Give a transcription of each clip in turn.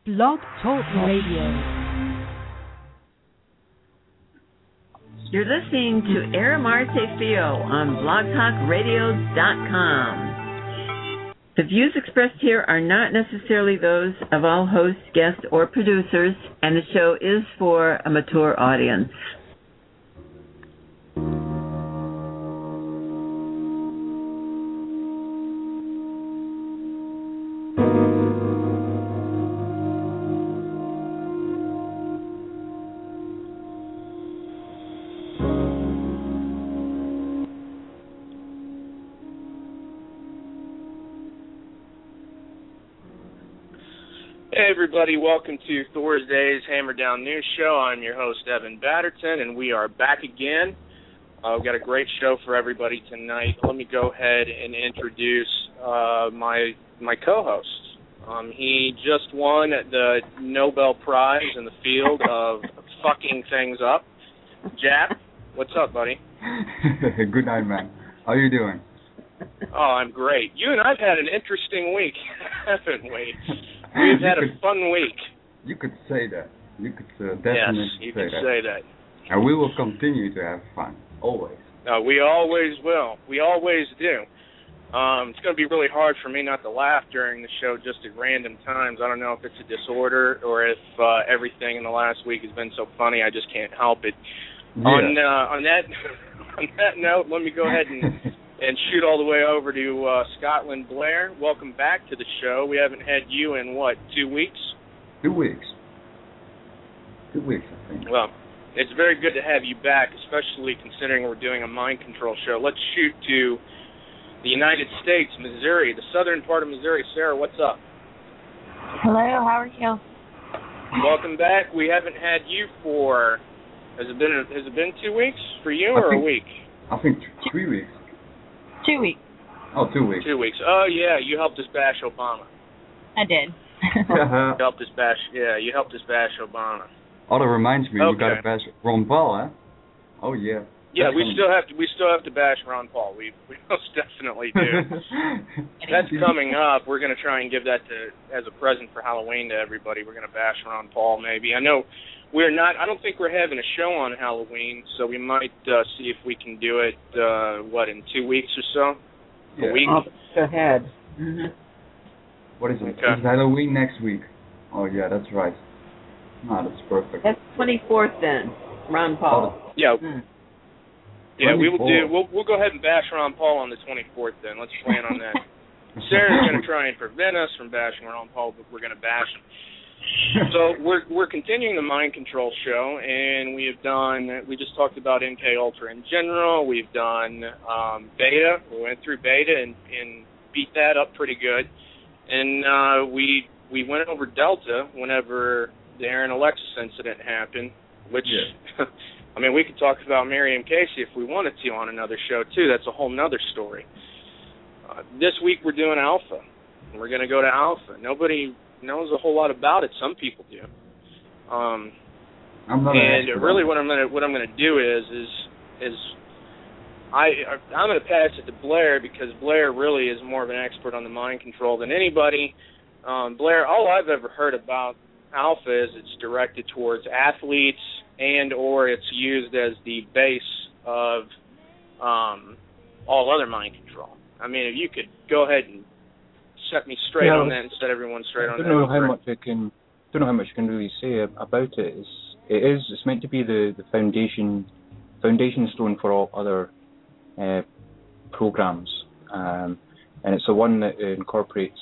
Blog Talk Radio. You're listening to Aramarte Fio on blogtalkradio.com. The views expressed here are not necessarily those of all hosts, guests, or producers, and the show is for a mature audience. Hey everybody, welcome to Thursday's Hammer Down News Show. I'm your host, Evan Batterton, and we are back again. We've got a great show for everybody tonight. Let me go ahead and introduce my co-host. He just won the Nobel Prize in the field of fucking things up. Jap, what's up, buddy? Good night, man. How you doing? Oh, I'm great. You and I've had an interesting week, haven't we? We've had a fun week. You could say that. You could definitely yes, you could say that. And we will continue to have fun, always. We always will. We always do. It's going to be really hard for me not to laugh during the show just at random times. I don't know if it's a disorder or if everything in the last week has been so funny I just can't help it. Yeah. On that note, let me go ahead and shoot all the way over to Scotland. Blair, welcome back to the show. We haven't had you in, 2 weeks? 2 weeks. 2 weeks, I think. Well, it's very good to have you back, especially considering we're doing a mind control show. Let's shoot to the United States, Missouri, the southern part of Missouri. Sarah, what's up? Hello, how are you? Welcome back. We haven't had you for, has it been 2 weeks for you or a week? I think 3 weeks. 2 weeks. Oh, 2 weeks. 2 weeks. Oh, yeah, you helped us bash Obama. I did. You helped us bash Obama. Oh, that reminds me, okay. We got to bash Ron Paul, huh? Oh, yeah. Yeah, we still have to bash Ron Paul. We most definitely do. That's coming up. We're going to try and give that as a present for Halloween to everybody. We're going to bash Ron Paul, maybe. I know we're not. I don't think we're having a show on Halloween, so we might see if we can do it. In 2 weeks or so? Yeah. A week. Go ahead. Mm-hmm. What is it? Okay. It's Halloween next week. Oh yeah, that's right. No, that's perfect. That's 24th then, Ron Paul. Oh, yeah. Mm. Yeah, we will do. We'll go ahead and bash Ron Paul on the 24th then. Let's plan on that. Sarah's going to try and prevent us from bashing Ron Paul, but we're going to bash him. So we're continuing the mind control show, and we just talked about MK Ultra in general. We've done beta. We went through beta and beat that up pretty good. And we went over Delta whenever the Aaron Alexis incident happened, which, yeah. I mean, we could talk about Miriam Casey if we wanted to on another show, too. That's a whole nother story. This week we're doing Alpha. We're going to go to Alpha. Nobody knows a whole lot about it. Some people do. I'm not and really what I'm going to do is I'm going to pass it to Blair because Blair really is more of an expert on the mind control than anybody. Blair, all I've ever heard about Alpha is it's directed towards athletes and or it's used as the base of all other mind control. I mean, if you could go ahead and set me straight on that and set everyone straight on that. I don't know how much you can really say about it. It's meant to be the foundation stone for all other programs, and it's the one that incorporates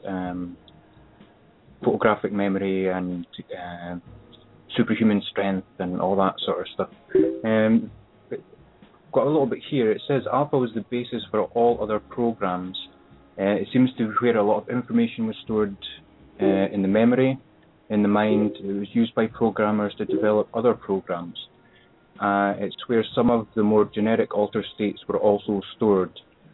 photographic memory and superhuman strength and all that sort of stuff. Got a little bit here. It says Alpha was the basis for all other programs. It seems to be where a lot of information was stored in the memory, in the mind. It was used by programmers to develop other programs. It's where some of the more generic alter states were also stored.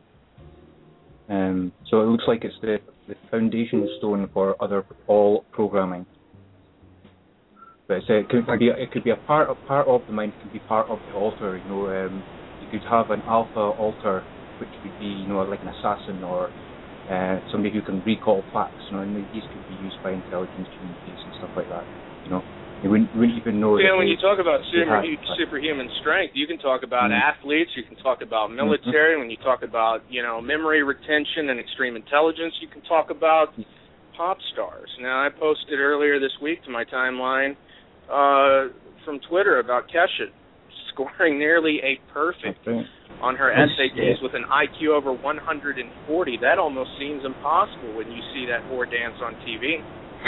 So it looks like it's the foundation stone for all programming. But it could be a part of the mind. It could be part of the alter. You could have an alpha alter, which would be like an assassin or somebody who can recall facts, and these could be used by intelligence communities and stuff like that. They wouldn't even know. Yeah, when you talk about superhuman strength, you can talk about athletes, you can talk about military. When you talk about memory retention and extreme intelligence, you can talk about pop stars. Now, I posted earlier this week to my timeline from Twitter about Kesha scoring nearly a perfect on her SATs with an IQ over 140. That almost seems impossible when you see that whore dance on TV.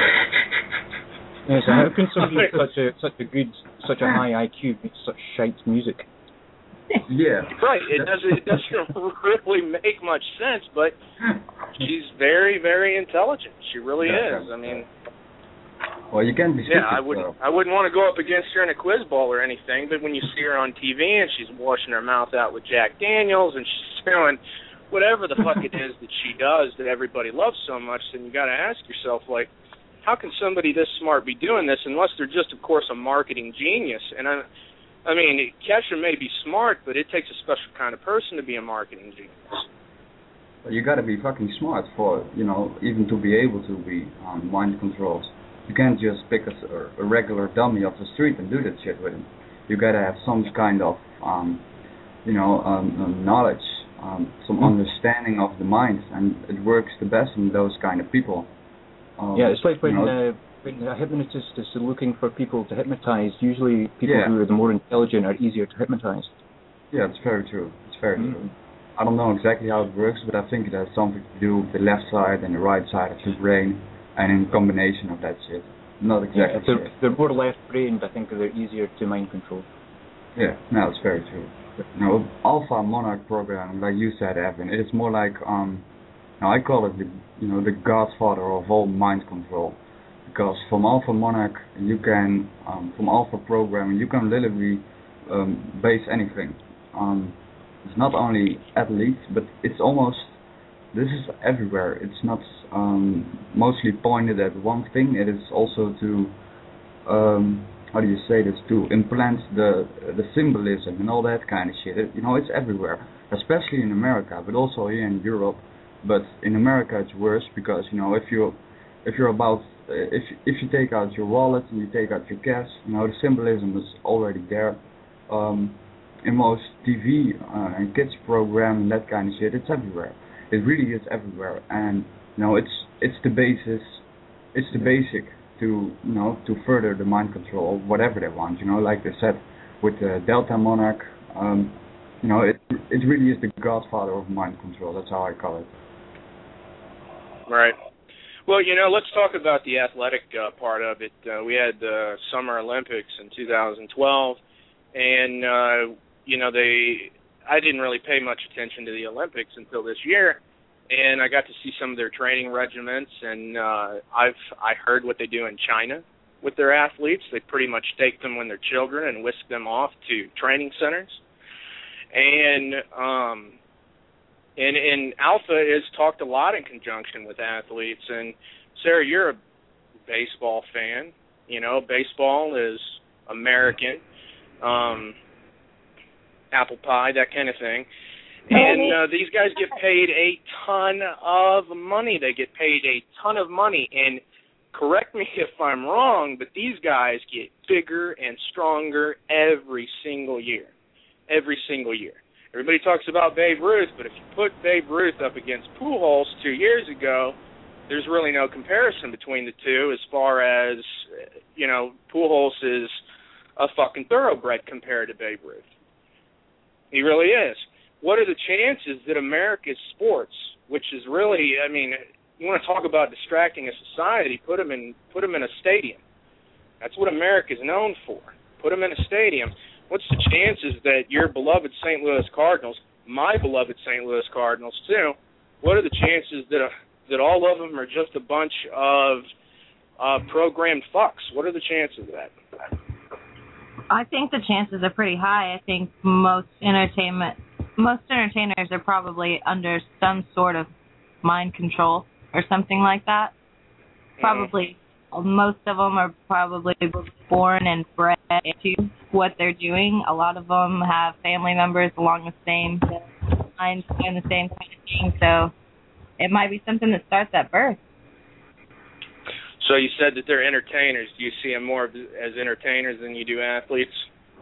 Yes, how can somebody with such a high IQ make such shite music? Yeah. Right. It doesn't really make much sense, but she's very, very intelligent. She really is. I mean. Well, you can't be stupid. Yeah, I wouldn't want to go up against her in a quiz ball or anything, but when you see her on TV and she's washing her mouth out with Jack Daniels and she's doing whatever the fuck it is that she does that everybody loves so much, then you got to ask yourself, like, how can somebody this smart be doing this unless they're just, of course, a marketing genius? And I mean, Kesha may be smart, but it takes a special kind of person to be a marketing genius. Well, you got to be fucking smart for, even to be able to be mind controlled. You can't just pick a regular dummy off the street and do that shit with him. You got to have some kind of, knowledge, some understanding of the mind, and it works the best in those kind of people. It's like when a hypnotist is looking for people to hypnotize, usually people who are the more intelligent are easier to hypnotize. Yeah, it's very true. True. I don't know exactly how it works, but I think it has something to do with the left side and the right side of the brain, and in combination of that shit. Not exactly sure. They're more left-brained, I think they're easier to mind control. Yeah, no, it's very true. Alpha Monarch program, like you said, Evan, it is more like, I call it the godfather of all mind control. Because from Alpha Monarch, you can, from Alpha programming, you can literally base anything. It's not only athletes, but it's almost, this is everywhere. It's not mostly pointed at one thing. It is also to, how do you say this, to implant the symbolism and all that kind of shit. It's everywhere, especially in America, but also here in Europe. But in America it's worse because, if you take out your wallet and you take out your cash, the symbolism is already there. In most TV and kids program and that kind of shit, it's everywhere. It really is everywhere, and it's the basis, it's the basic to to further the mind control of whatever they want. Like they said with the Delta Monarch, it really is the godfather of mind control. That's how I call it. Right. Well, let's talk about the athletic part of it. We had the Summer Olympics in 2012, and I didn't really pay much attention to the Olympics until this year, and I got to see some of their training regiments, and I heard what they do in China with their athletes. They pretty much take them when they're children and whisk them off to training centers. And Alpha is talked a lot in conjunction with athletes. And Sarah, you're a baseball fan. Baseball is American. Apple pie, that kind of thing. And these guys get paid a ton of money. They get paid a ton of money. And correct me if I'm wrong, but these guys get bigger and stronger every single year. Every single year. Everybody talks about Babe Ruth, but if you put Babe Ruth up against Pujols 2 years ago, there's really no comparison between the two as far as, Pujols is a fucking thoroughbred compared to Babe Ruth. He really is. What are the chances that America's sports, which is really, you want to talk about distracting a society, put them in a stadium. That's what America's known for. Put them in a stadium. What's the chances that your beloved St. Louis Cardinals, my beloved St. Louis Cardinals too, what are the chances that all of them are just a bunch of programmed fucks? What are the chances of that? I think the chances are pretty high. I think most entertainers are probably under some sort of mind control or something like that. Probably most of them are probably born and bred into what they're doing. A lot of them have family members along the same lines doing the same kind of thing. So it might be something that starts at birth. So you said that they're entertainers. Do you see them more as entertainers than you do athletes?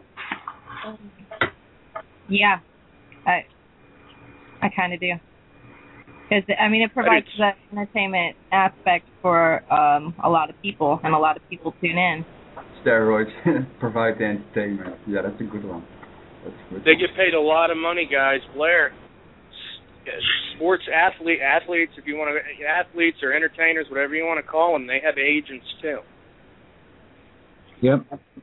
Yeah, I kind of do. Because, I mean, it provides the entertainment aspect for a lot of people, and a lot of people tune in. Steroids provide the entertainment. Yeah, that's a good one. They get paid a lot of money, guys. Blair, sports athletes, if you want to, athletes or entertainers, whatever you want to call them, they have agents too. Yep.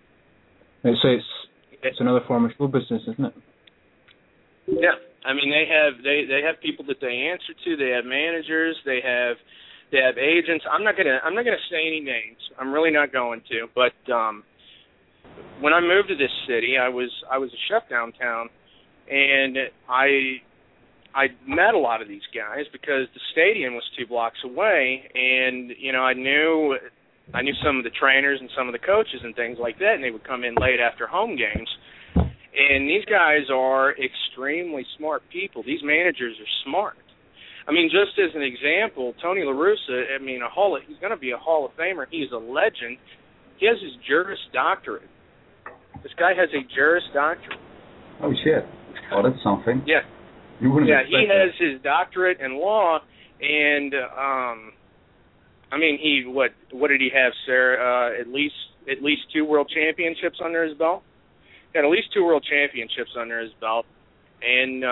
It's another form of show business, isn't it? Yeah. I mean, they have people that they answer to. They have managers. They have agents. I'm not gonna say any names. I'm really not going to. But when I moved to this city, I was a chef downtown, and I met a lot of these guys because the stadium was 2 blocks away, and I knew some of the trainers and some of the coaches and things like that, and they would come in late after home games. And these guys are extremely smart people. These managers are smart. I mean, just as an example, Tony La Russa, I mean, he's going to be a Hall of Famer. He's a legend. He has his Juris Doctorate. This guy has a Juris Doctorate. Oh, shit. Oh, that's something. Yeah. You wouldn't expect he that. has his doctorate in law, and, I mean, what did he have, Sarah? At least 2 world championships under his belt? Got at least 2 world championships under his belt, and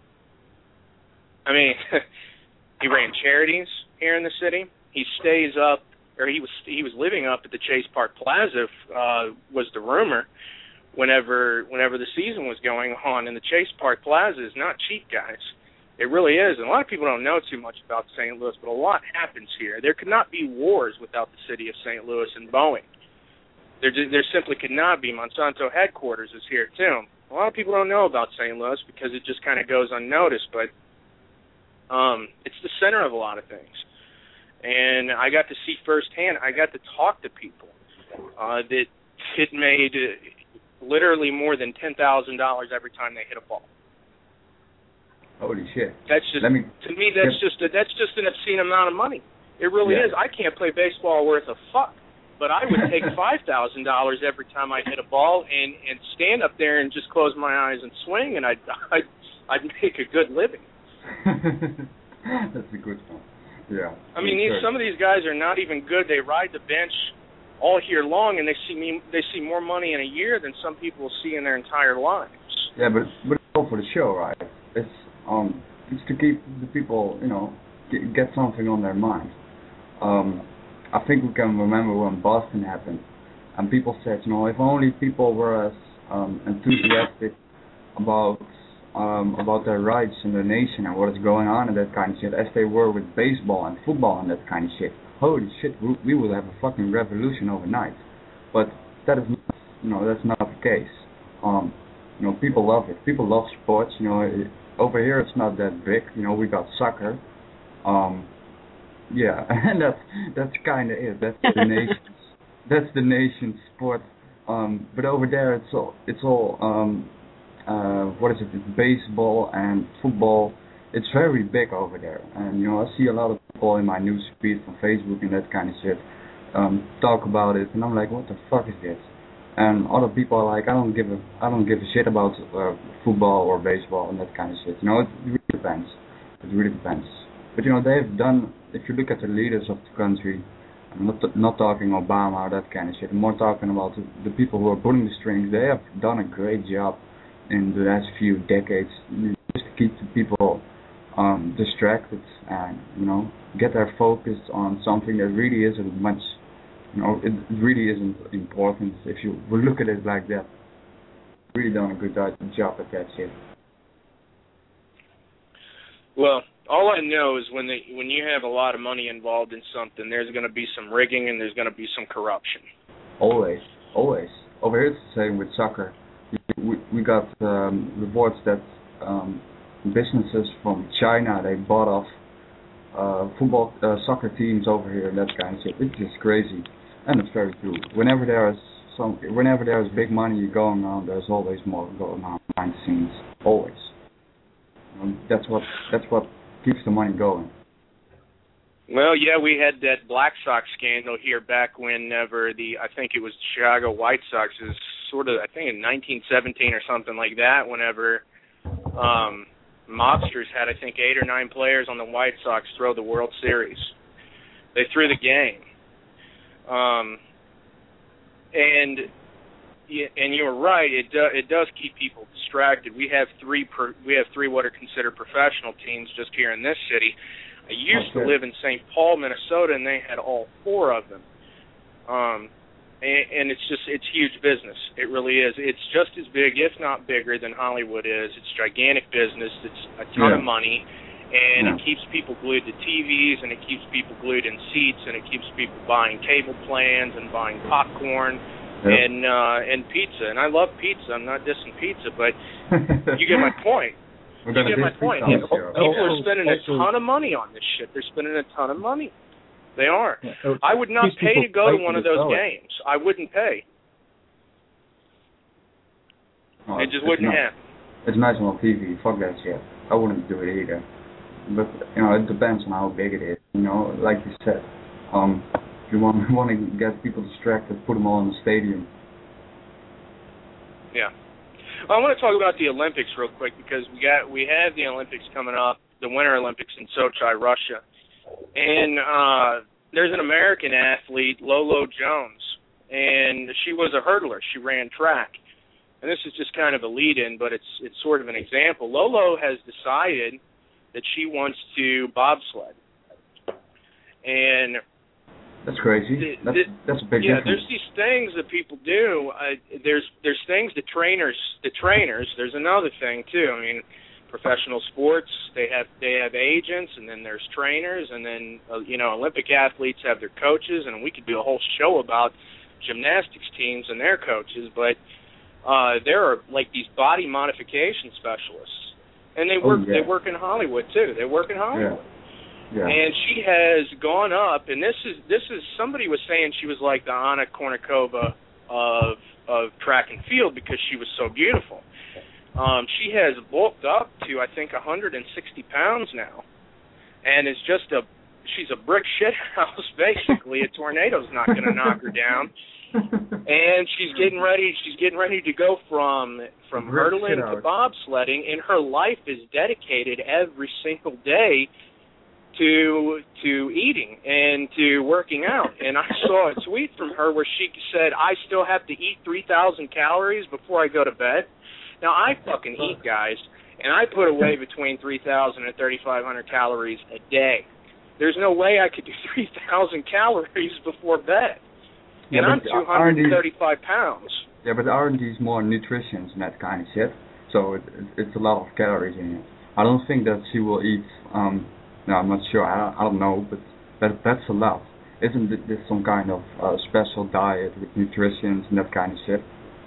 I mean, he ran charities here in the city. He stays up, or he was living up at the Chase Park Plaza. Was the rumor whenever the season was going on, and the Chase Park Plaza is not cheap, guys. It really is, and a lot of people don't know too much about St. Louis, but a lot happens here. There could not be wars without the city of St. Louis and Boeing. There simply could not be. Monsanto headquarters is here, too. A lot of people don't know about St. Louis because it just kind of goes unnoticed, but it's the center of a lot of things. And I got to see firsthand, I got to talk to people that it made literally more than $10,000 every time they hit a ball. Holy shit. That's just, to me, that's just an obscene amount of money. It really is. I can't play baseball worth a fuck. But I would take $5,000 every time I hit a ball and stand up there and just close my eyes and swing, and I'd make a good living. That's a good one. Yeah. I mean, some of these guys are not even good. They ride the bench all year long, and they see more money in a year than some people will see in their entire lives. Yeah, but it's all for the show, right? It's to keep the people, get something on their mind. I think we can remember when Boston happened, and people said, if only people were as enthusiastic about their rights in the nation and what is going on and that kind of shit as they were with baseball and football and that kind of shit. Holy shit, we would have a fucking revolution overnight. But that is not, that's not the case. People love it. People love sports. Over here it's not that big. We got soccer. Yeah, and that's kind of it. That's the nation's sport. But over there, it's all what is it? It's baseball and football. It's very big over there, and I see a lot of people in my news feed from Facebook and that kind of shit talk about it, and I'm like, what the fuck is this? And other people are like, I don't give a shit about football or baseball and that kind of shit. It really depends. It really depends. But they've done. If you look at the leaders of the country, I'm not talking Obama or that kind of shit. I'm more talking about the people who are pulling the strings. They have done a great job in the last few decades just to keep the people distracted and get their focus on something that really isn't much. It really isn't important if you look at it like that. Really done a good job at that shit. Well, all I know is when you have a lot of money involved in something, there's going to be some rigging and there's going to be some corruption. Always. Over here it's the same with soccer. We got reports that businesses from China, they bought off soccer teams over here and that kind of shit. It's just crazy, and it's very true. Whenever there's big money going on, there's always more going on behind the scenes. Always. That's what keeps the money going. Well, yeah, we had that Black Sox scandal here back whenever I think it was Chicago White Sox is sort of, I think in 1917 or something like that, whenever mobsters had, I think, 8 or 9 players on the White Sox throw the World Series. They threw the game. And you're right, it does keep people distracted. We have three what are considered professional teams just here in this city. I used to live in St. Paul, Minnesota, and they had all 4 of them. And it's huge business. It really is. It's just as big, if not bigger, than Hollywood is. It's gigantic business. It's a ton of money, and it keeps people glued to TVs, and it keeps people glued in seats, and it keeps people buying cable plans and buying popcorn and pizza. And I love pizza. I'm not dissing pizza, but you get my point. You get my point. People are spending a ton of money on this shit. They're spending a ton of money. They are. Yeah. I would not pay to go to one of those games. I wouldn't pay. Oh, it just wouldn't happen. It's nice on TV. Fuck that shit. I wouldn't do it either. But, it depends on how big it is. Like you said, if you want to get people distracted, put them all in the stadium. Yeah. Well, I want to talk about the Olympics real quick because we have the Olympics coming up, the Winter Olympics in Sochi, Russia. And there's an American athlete, Lolo Jones, and she was a hurdler. She ran track. And this is just kind of a lead-in, but it's sort of an example. Lolo has decided that she wants to bobsled. And that's crazy. That's a big difference. Yeah, there's these things that people do. There's things that trainers. There's another thing too. I mean, professional sports, they have agents, and then there's trainers, and then Olympic athletes have their coaches, and we could do a whole show about gymnastics teams and their coaches. But there are like these body modification specialists, and they work in Hollywood too. They work in Hollywood. Yeah. And she has gone up, and this is somebody was saying she was like the Anna Kournikova of track and field because she was so beautiful. She has bulked up to I think 160 pounds now, and she's a brick shit house basically. A tornado's not going to knock her down, and she's getting ready to go from hurdling to bobsledding, and her life is dedicated every single day to eating and to working out. And I saw a tweet from her where she said, I still have to eat 3,000 calories before I go to bed. Now, I fucking eat, guys, and I put away between 3,000 and 3,500 calories a day. There's no way I could do 3,000 calories before bed. And I'm 235 pounds. Yeah, but R&D is more nutrition and that kind of shit. So it's a lot of calories in it. I don't think that she will eat... No, I'm not sure. I don't know, but that's a lot. Isn't this some kind of special diet with nutrition and that kind of shit?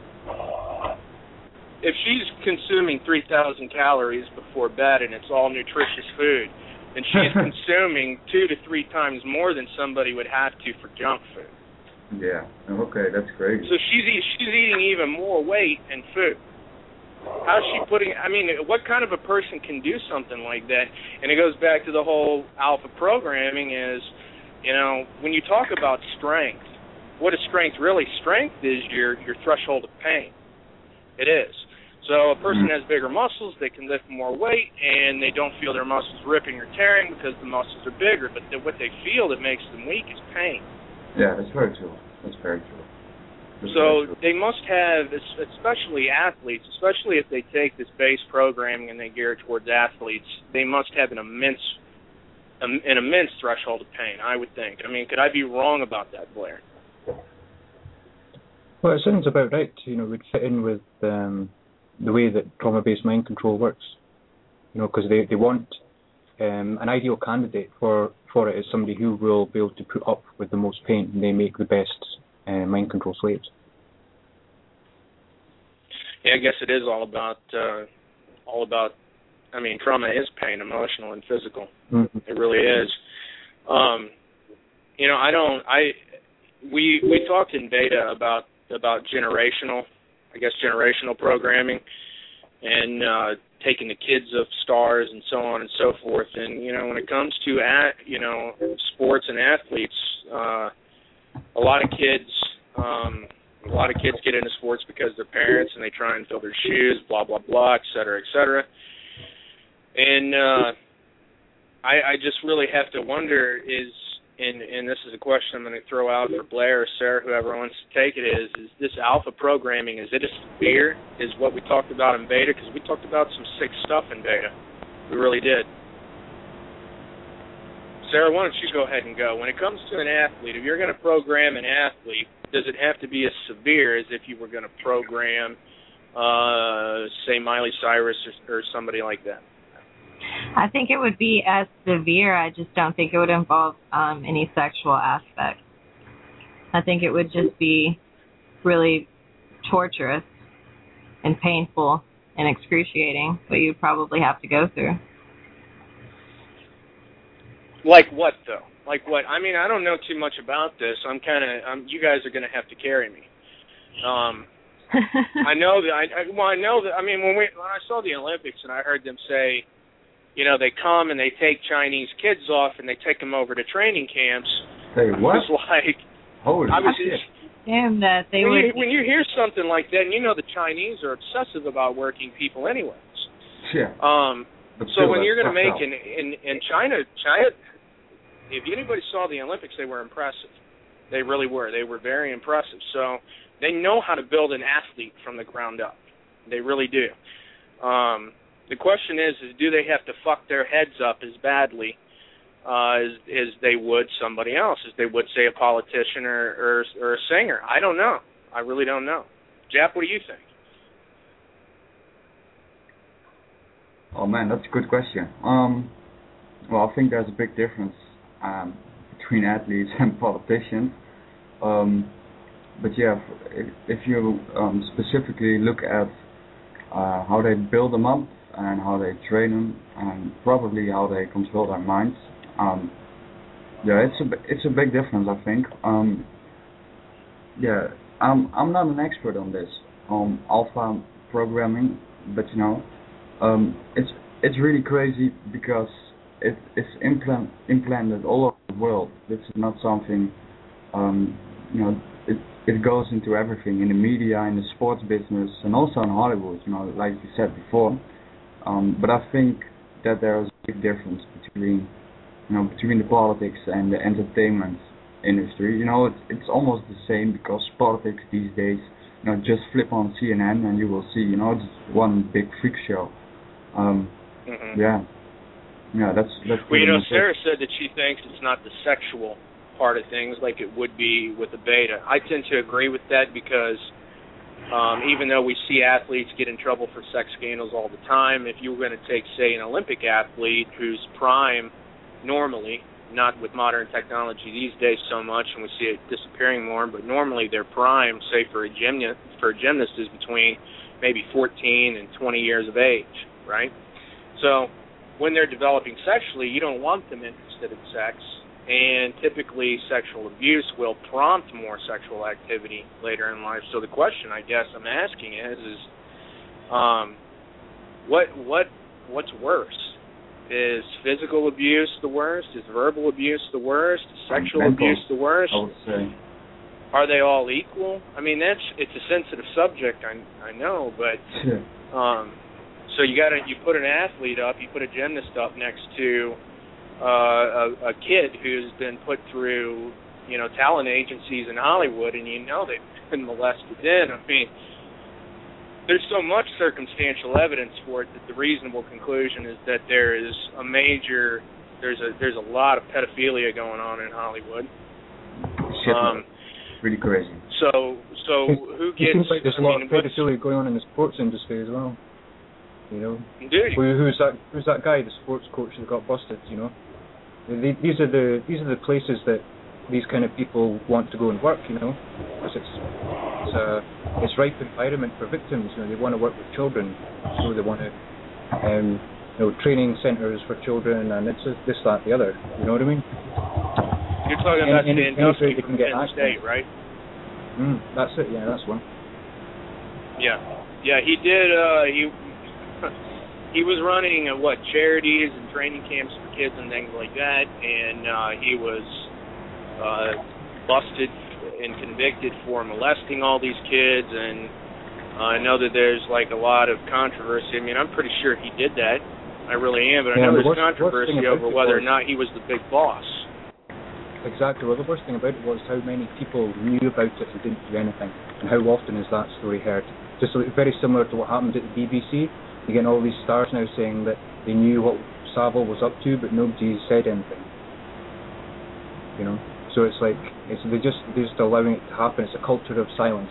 If she's consuming 3,000 calories before bed and it's all nutritious food, then she's consuming 2 to 3 times more than somebody would have to for junk food. Yeah. Okay, that's great. So she's eating even more weight and food. How's she putting... I mean, what kind of a person can do something like that? And it goes back to the whole alpha programming is, when you talk about strength, what is strength really? Strength is your threshold of pain. It is. So a person has bigger muscles, they can lift more weight, and they don't feel their muscles ripping or tearing because the muscles are bigger. But what they feel that makes them weak is pain. Yeah, that's very true. That's very true. So they must have, especially athletes, especially if they take this base programming and they gear it towards athletes, they must have an immense threshold of pain, I would think. I mean, could I be wrong about that, Blair? Well, it sounds about right. We'd fit in with the way that trauma-based mind control works. Because they want an ideal candidate for it is somebody who will be able to put up with the most pain, and they make the best mind control slaves. Yeah, I guess it is all about. I mean, trauma is pain, emotional and physical. Mm-hmm. It really is. We talked in beta about generational programming, and taking the kids of stars and so on and so forth. And when it comes to sports and athletes, a lot of kids get into sports because their parents, and they try and fill their shoes, blah blah blah, et cetera, et cetera. And I just really have to wonder and this is a question I'm going to throw out for Blair or Sarah, whoever wants to take it, is this alpha programming, is it as severe as what we talked about in beta? Because we talked about some sick stuff in beta. We really did. Sarah, why don't you go ahead and go? When it comes to an athlete, if you're going to program an athlete, does it have to be as severe as if you were going to program, say, Miley Cyrus or somebody like that? I think it would be as severe. I just don't think it would involve any sexual aspect. I think it would just be really torturous and painful and excruciating, but you'd probably have to go through. Like what, though? Like what? I mean, I don't know too much about this. You guys are going to have to carry me. I know that. I mean, when I saw the Olympics and I heard them say, they come and they take Chinese kids off and they take them over to training camps. Hey, what? It was like, holy shit. Damn that. When you hear something like that, and the Chinese are obsessive about working people anyways. Yeah. So when you're going to make in China, if anybody saw the Olympics, they were impressive. They really were. They were very impressive. So they know how to build an athlete from the ground up. They really do. The question is do they have to fuck their heads up as badly as they would somebody else, as they would, say, a politician or a singer? I don't know. I really don't know. Jap, what do you think? Oh, man, that's a good question. Well, I think there's a big difference between athletes and politicians. But, yeah, if you specifically look at how they build them up and how they train them and probably how they control their minds, it's a big difference, I think. I'm not an expert on this, alpha programming, but it's really crazy because it's implanted all over the world. This is not something, it goes into everything, in the media, in the sports business, and also in Hollywood, like you said before. But I think that there is a big difference between the politics and the entertainment industry. It's almost the same, because politics these days, just flip on CNN and you will see, it's one big freak show. That's well, Sarah said that she thinks it's not the sexual part of things like it would be with the beta. I tend to agree with that because even though we see athletes get in trouble for sex scandals all the time, if you were going to take, say, an Olympic athlete whose prime normally, not with modern technology these days so much, and we see it disappearing more, but normally their prime, say, for a gymnast is between maybe 14 and 20 years of age, right? So when they're developing sexually, you don't want them interested in sex, and typically sexual abuse will prompt more sexual activity later in life. So the question I guess I'm asking is what's worse? Is physical abuse the worst? Is verbal abuse the worst? Is sexual abuse the worst? I would say. Are they all equal? I mean, it's a sensitive subject, I know, but so you put an athlete up, you put a gymnast up next to a kid who's been put through, talent agencies in Hollywood, and they've been molested in. I mean, there's so much circumstantial evidence for it that the reasonable conclusion is that there's a lot of pedophilia going on in Hollywood. Really crazy. So who gets? It seems like there's a lot of pedophilia going on in the sports industry as well. Indeed. Who's that guy, the sports coach that got busted? These are the places that these kind of people want to go and work. Because it's ripe environment for victims. They want to work with children, so they want to training centres for children, and it's this, that, the other. You know what I mean? You're talking about the industry from Penn State, right? That's it. Yeah, that's one. Yeah. He did. he was running charities and training camps for kids and things like that, and he was busted and convicted for molesting all these kids, and I know that there's like a lot of controversy. I mean, I'm pretty sure he did that. I really am, but I know there's controversy over whether or not he was the big boss. Exactly. Well, the worst thing about it was how many people knew about it and didn't do anything, and how often is that story heard? Just very similar to what happened at the BBC. You get all these stars now saying that they knew what Savile was up to, but nobody said anything. You know, so it's like they're just allowing it to happen. It's a culture of silence.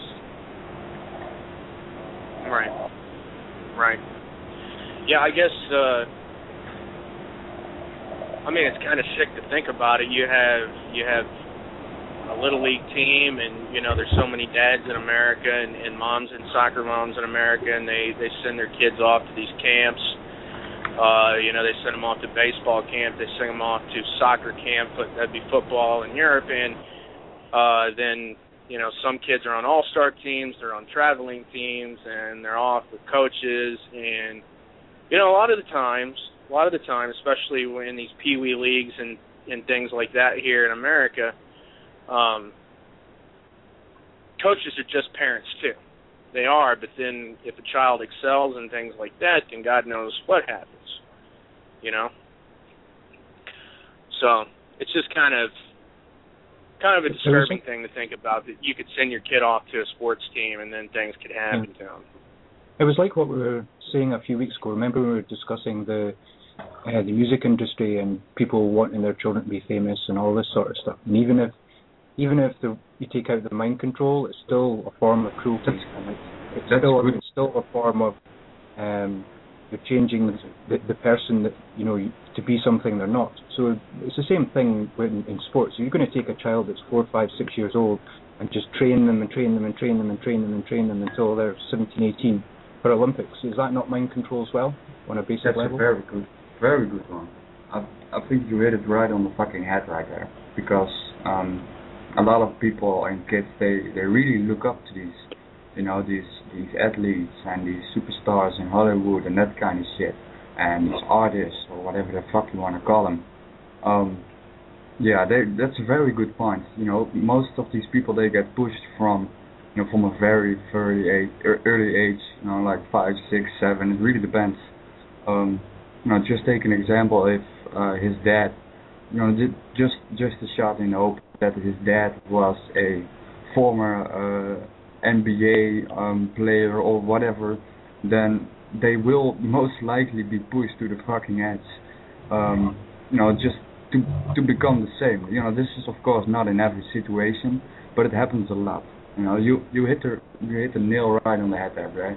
Right. Yeah, I guess. I mean, it's kind of sick to think about it. You have a little league team, and there's so many dads in America and moms and soccer moms in America, and they send their kids off to these camps. They send them off to baseball camp. They send them off to soccer camp. That'd be football in Europe, and then some kids are on all-star teams. They're on traveling teams, and they're off with coaches. And a lot of the time, especially in these pee-wee leagues and things like that here in America, coaches are just parents too. They are, but then if a child excels and things like that, then God knows what happens, So it's just kind of a disturbing thing to think about, that you could send your kid off to a sports team and then things could happen to them. It was like what we were saying a few weeks ago. Remember we were discussing the music industry and people wanting their children to be famous and all this sort of stuff. And even if you take out the mind control, it's still a form of cruelty. It's still a form of you're changing the person that to be something they're not. So it's the same thing in sports. So you're going to take a child that's 4, 5, 6 years old and just train them until they're 17, 18 for Olympics. Is that not mind control as well on a basic level? That's a very good one. I think you hit it right on the fucking head right there, because a lot of people and kids they really look up to these athletes and these superstars in Hollywood and that kind of shit, and these artists or whatever the fuck you want to call them. That's a very good point. Most of these people, they get pushed from a very, very early age, like 5, 6, 7. It really depends. Just take an example. If his dad, just a shot in hope that his dad was a former NBA player or whatever, then they will most likely be pushed to the fucking edge. Just to become the same. This is of course not in every situation, but it happens a lot. You hit the nail right on the head there, right?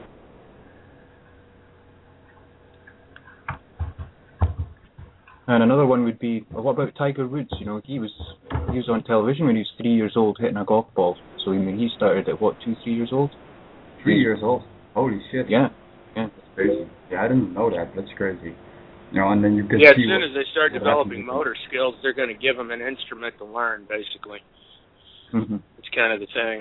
And another one would be, what about Tiger Woods? He was on television when he was 3 years old hitting a golf ball. So he started at 2, 3 years old? 3 years old? Holy shit! Yeah. That's crazy. Yeah, I didn't know that. That's crazy. And then you can as see soon as they start developing motor skills, they're going to give them an instrument to learn, basically. Mm-hmm. It's kind of the thing.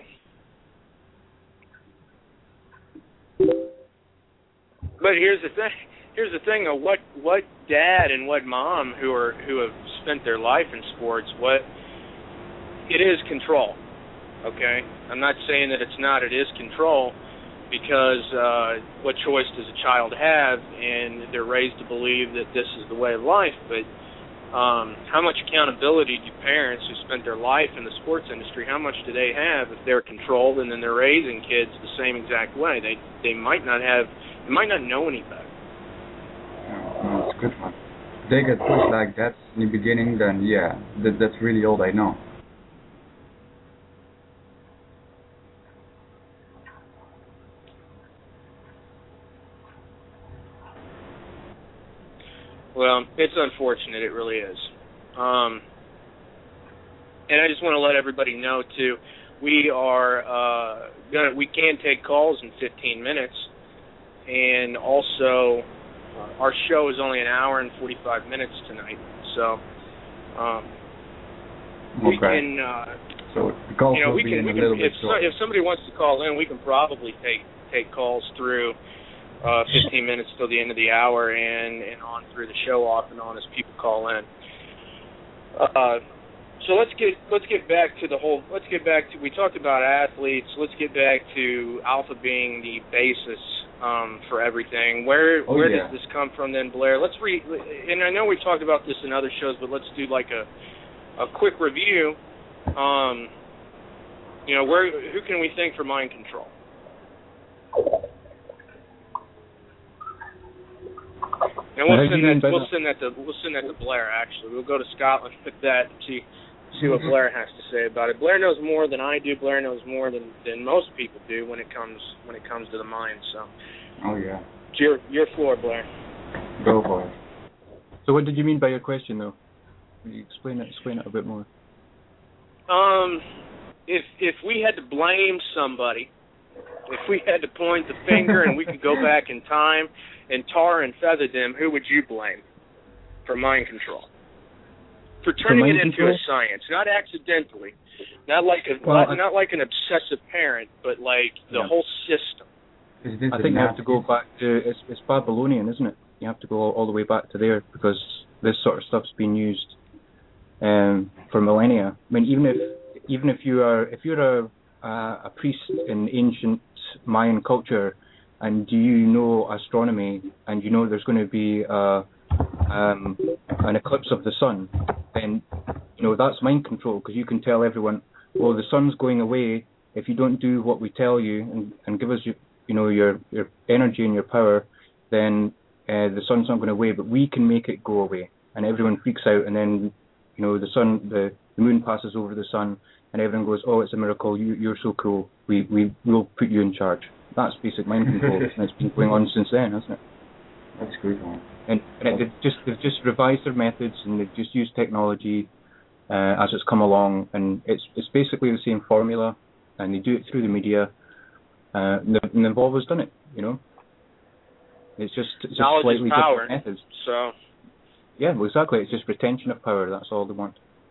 But here's the thing, though. What dad and what mom who have spent their life in sports, it is control. Okay? I'm not saying that it's not. It is control, because what choice does a child have? And they're raised to believe that this is the way of life. But how much accountability do parents who spent their life in the sports industry, how much do they have if they're controlled and then they're raising kids the same exact way? They might not know any better. No, it's a good one. If they get pushed like that in the beginning, then that's really all they know. Well, it's unfortunate. It really is. And I just want to let everybody know too, we can take calls in 15 minutes, and also our show is only an hour and 45 minutes tonight. So we can. So the calls if somebody wants to call in, we can probably take calls through 15 minutes till the end of the hour and on through the show off and on as people call in. So let's get back to we talked about athletes. Let's get back to Alpha being the basis for everything. Where does this come from then, Blair? Let's and I know we've talked about this in other shows, but let's do like a quick review. Who can we thank for mind control? And we'll send that to Blair. Actually, we'll go to Scotland with that and see what Blair has to say about it. Blair knows more than I do. Blair knows more than most people do when it comes to the mind. So. Oh yeah. It's your floor, Blair. Go for it. So what did you mean by your question, though? Can you explain it a bit more? If we had to blame somebody, if we had to point the finger and we could go back in time and tar and feather them, who would you blame for mind control? For turning it into a science, not accidentally, not like an obsessive parent, but like the whole system. I think you have to go back to it's Babylonian, isn't it? You have to go all the way back to there because this sort of stuff's been used for millennia. I mean, even if you're a priest in ancient Mayan culture, and you know astronomy, and you know there's going to be an eclipse of the sun, then that's mind control because you can tell everyone, well, the sun's going away. If you don't do what we tell you and give us your energy and your power, then the sun's not going away, but we can make it go away. And everyone freaks out, and then the moon passes over the sun, and everyone goes, oh, it's a miracle. You're so cool. We'll put you in charge. That's basic mind control, and it's been going on since then, hasn't it? That's good one. And they've just revised their methods, and they've just used technology as it's come along, and it's basically the same formula, and they do it through the media, and they've always done it. It's just slightly different methods. So. Yeah, well, exactly. It's just retention of power. That's all they want.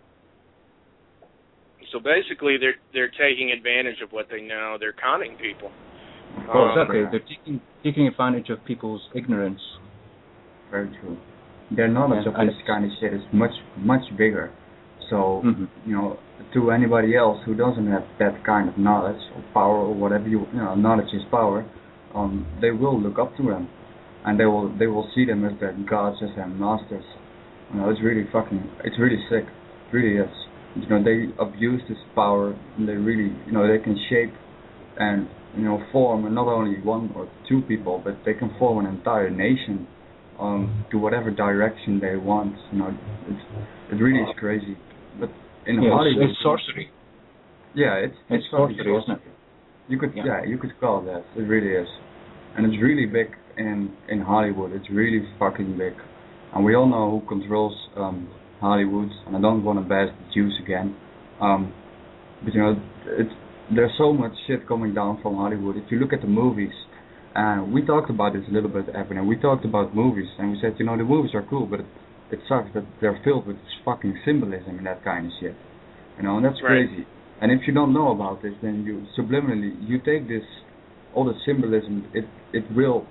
So basically, they're taking advantage of what they know. They're conning people. Well, exactly. They're taking advantage of people's ignorance. Very true. Their knowledge of this kind of shit is much, much bigger. So, to anybody else who doesn't have that kind of knowledge or power or whatever knowledge is power, they will look up to them, and they will see them as their gods, as their masters. It's really sick. It really is. They abuse this power, and they really, they can shape and, form not only one or two people, but they can form an entire nation to whatever direction they want. It really is crazy. But in Hollywood, it's sorcery. Yeah, it's sorcery, isn't it? You could call it that. It really is, and it's really big in Hollywood. It's really fucking big, and we all know who controls Hollywood. And I don't want to bash the Jews again, but there's so much shit coming down from Hollywood. If you look at the movies, and we talked about this a little bit, Evan, and we talked about movies, and we said, the movies are cool, but it sucks that they're filled with this fucking symbolism and that kind of shit. And that's crazy. And if you don't know about this, then you subliminally, you take all the symbolism, it will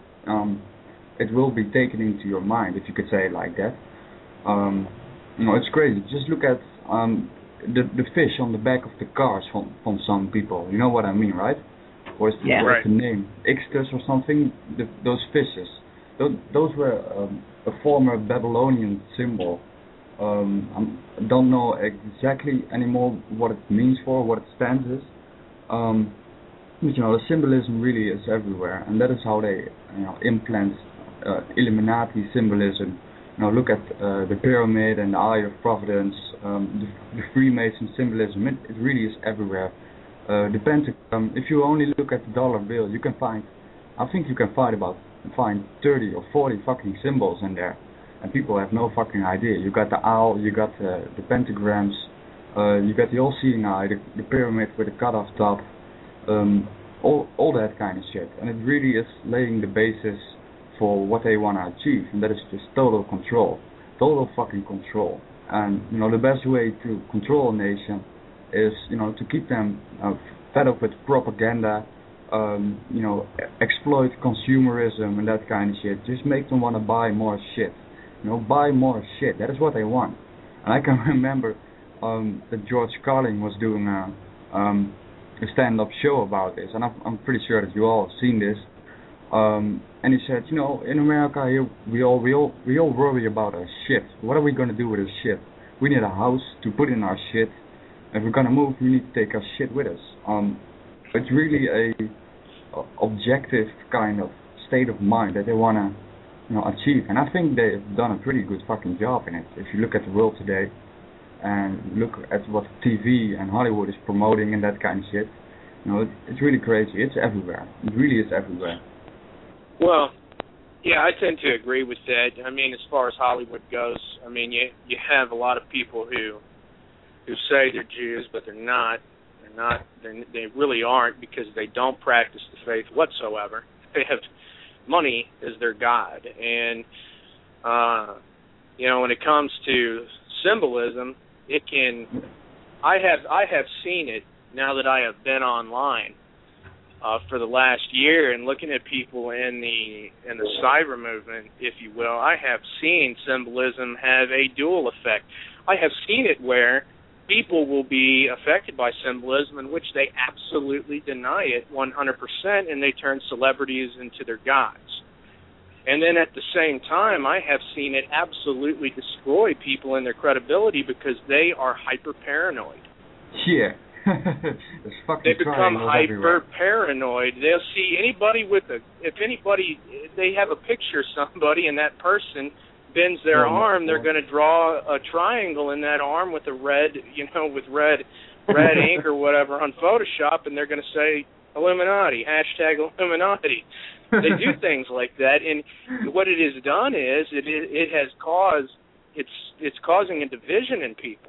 be taken into your mind, if you could say it like that. It's crazy. Just look at the fish on the back of the cars from some people. You know what I mean, right? Or is the name Ixtus or something? Those fishes. Those were a former Babylonian symbol. I don't know exactly anymore what it means for, what it stands as. But the symbolism really is everywhere, and that is how they implant Illuminati symbolism. Look at the pyramid and the Eye of Providence, the Freemason symbolism. It really is everywhere. The Pentagon. If you only look at the dollar bill, you can find 30 or 40 fucking symbols in there, and people have no fucking idea. You got the owl, you got the pentagrams, you got the all-seeing eye, the pyramid with the cut-off top, all that kind of shit. And it really is laying the basis for what they want to achieve, and that is just total fucking control. And the best way to control a nation is to keep them fed up with propaganda, exploit consumerism and that kind of shit. Just make them want to buy more shit. Buy more shit. That is what they want. And I can remember that George Carlin was doing a stand-up show about this, and I'm pretty sure that you all have seen this. And he said, in America here, we all worry about our shit. What are we gonna do with our shit? We need a house to put in our shit. If we're gonna move, we need to take our shit with us. It's really a objective kind of state of mind that they wanna, achieve. And I think they've done a pretty good fucking job in it. If you look at the world today, and look at what TV and Hollywood is promoting and that kind of shit, it's really crazy. It's everywhere. It really is everywhere. Well, yeah, I tend to agree with that. I mean, as far as Hollywood goes, I mean, you have a lot of people who say they're Jews, but they're not. They really aren't, because they don't practice the faith whatsoever. They have money as their god, and when it comes to symbolism, I have seen it now that I have been online for the last year and looking at people in the cyber movement, if you will. I have seen symbolism have a dual effect. I have seen it where people will be affected by symbolism in which they absolutely deny it 100%, and they turn celebrities into their gods. And then at the same time, I have seen it absolutely destroy people and their credibility because they are hyper-paranoid. Yeah. They become hyper-paranoid. They'll see anybody if they have a picture of somebody and that person bends their arm, they're going to draw a triangle in that arm with a red ink or whatever on Photoshop, and they're going to say Illuminati, #Illuminati. They do things like that, and what it has done is it has caused it's causing a division in people.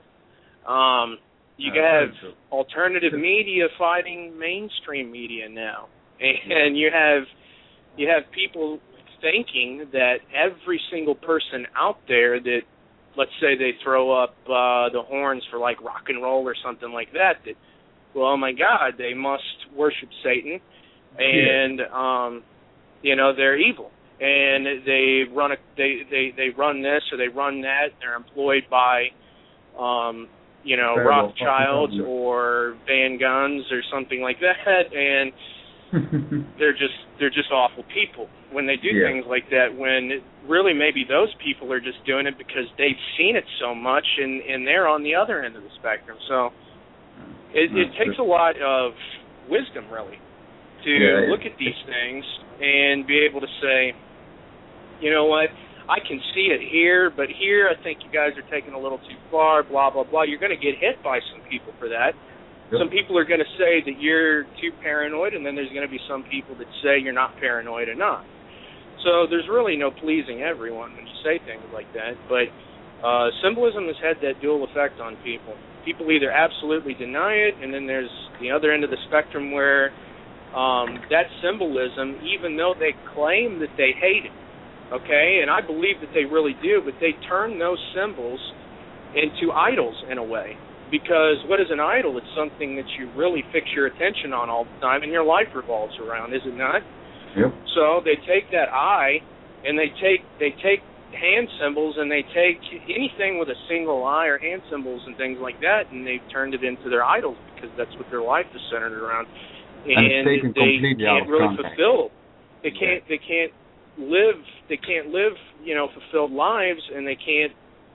You have alternative media fighting mainstream media now, and you have people thinking that every single person out there that, let's say, they throw up the horns for like rock and roll or something like that, well, oh my God, they must worship Satan, and they're evil, and they run this or they run that. They're employed by Rothschilds or Van Guns or something like that, and they're just awful people when they do things like that, when really maybe those people are just doing it because they've seen it so much and they're on the other end of the spectrum. So it takes a lot of wisdom, really, to look at these things and be able to say, you know what, I can see it here, but here I think you guys are taking a little too far, blah, blah, blah. You're going to get hit by some people for that. Some people are going to say that you're too paranoid, and then there's going to be some people that say you're not paranoid enough. So there's really no pleasing everyone when you say things like that. But symbolism has had that dual effect on people. People either absolutely deny it, and then there's the other end of the spectrum where that symbolism, even though they claim that they hate it, okay, and I believe that they really do, but they turn those symbols into idols in a way. Because what is an idol? It's something that you really fix your attention on all the time, and your life revolves around, is it not? Yep. So they take that eye, and they take hand symbols, and they take anything with a single eye or hand symbols and things like that, and they've turned it into their idols because that's what their life is centered around. And they can't really fulfill. They can't live. They can't live, fulfilled lives, and they can't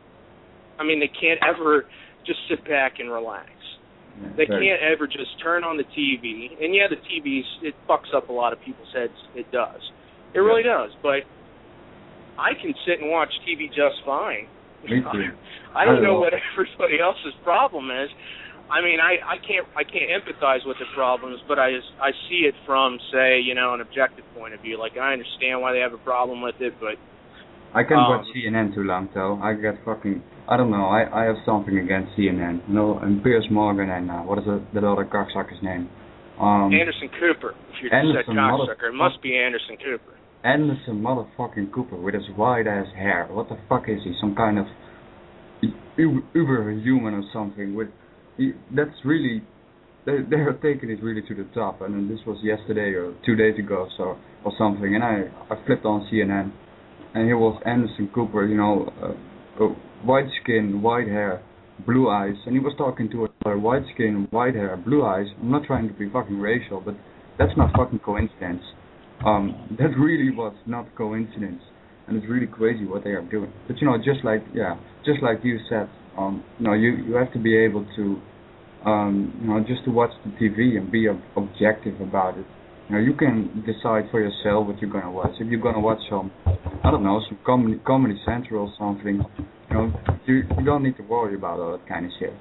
ever just sit back and relax. They can't ever just turn on the TV. And the TV, it fucks up a lot of people's heads. It does. It really does. But I can sit and watch TV just fine. Me too. I don't know what everybody else's problem is. I mean, I can't empathize with the problems, but I see it from, say, an objective point of view. Like, I understand why they have a problem with it, but I can't watch CNN too long, though. I don't know, I have something against CNN. And Piers Morgan and, what is that other cocksucker's name? Anderson Cooper. If you're just a cocksucker, it must be Anderson Cooper. Anderson motherfucking Cooper with his white-ass hair. What the fuck is he? Some kind of uber-human or something? That's really they are taking it really to the top. And then this was yesterday or 2 days ago, or something. And I flipped on CNN, and here was Anderson Cooper, white skin, white hair, blue eyes, and he was talking to her, white skin, white hair, blue eyes. I'm not trying to be fucking racial, but that's not fucking coincidence. That really was not coincidence, and it's really crazy what they are doing. But just like you said, you have to be able to, just to watch the TV and be objective about it. You can decide for yourself what you're gonna watch. If you're gonna watch some Comedy Central or something, you don't need to worry about all that kind of shit.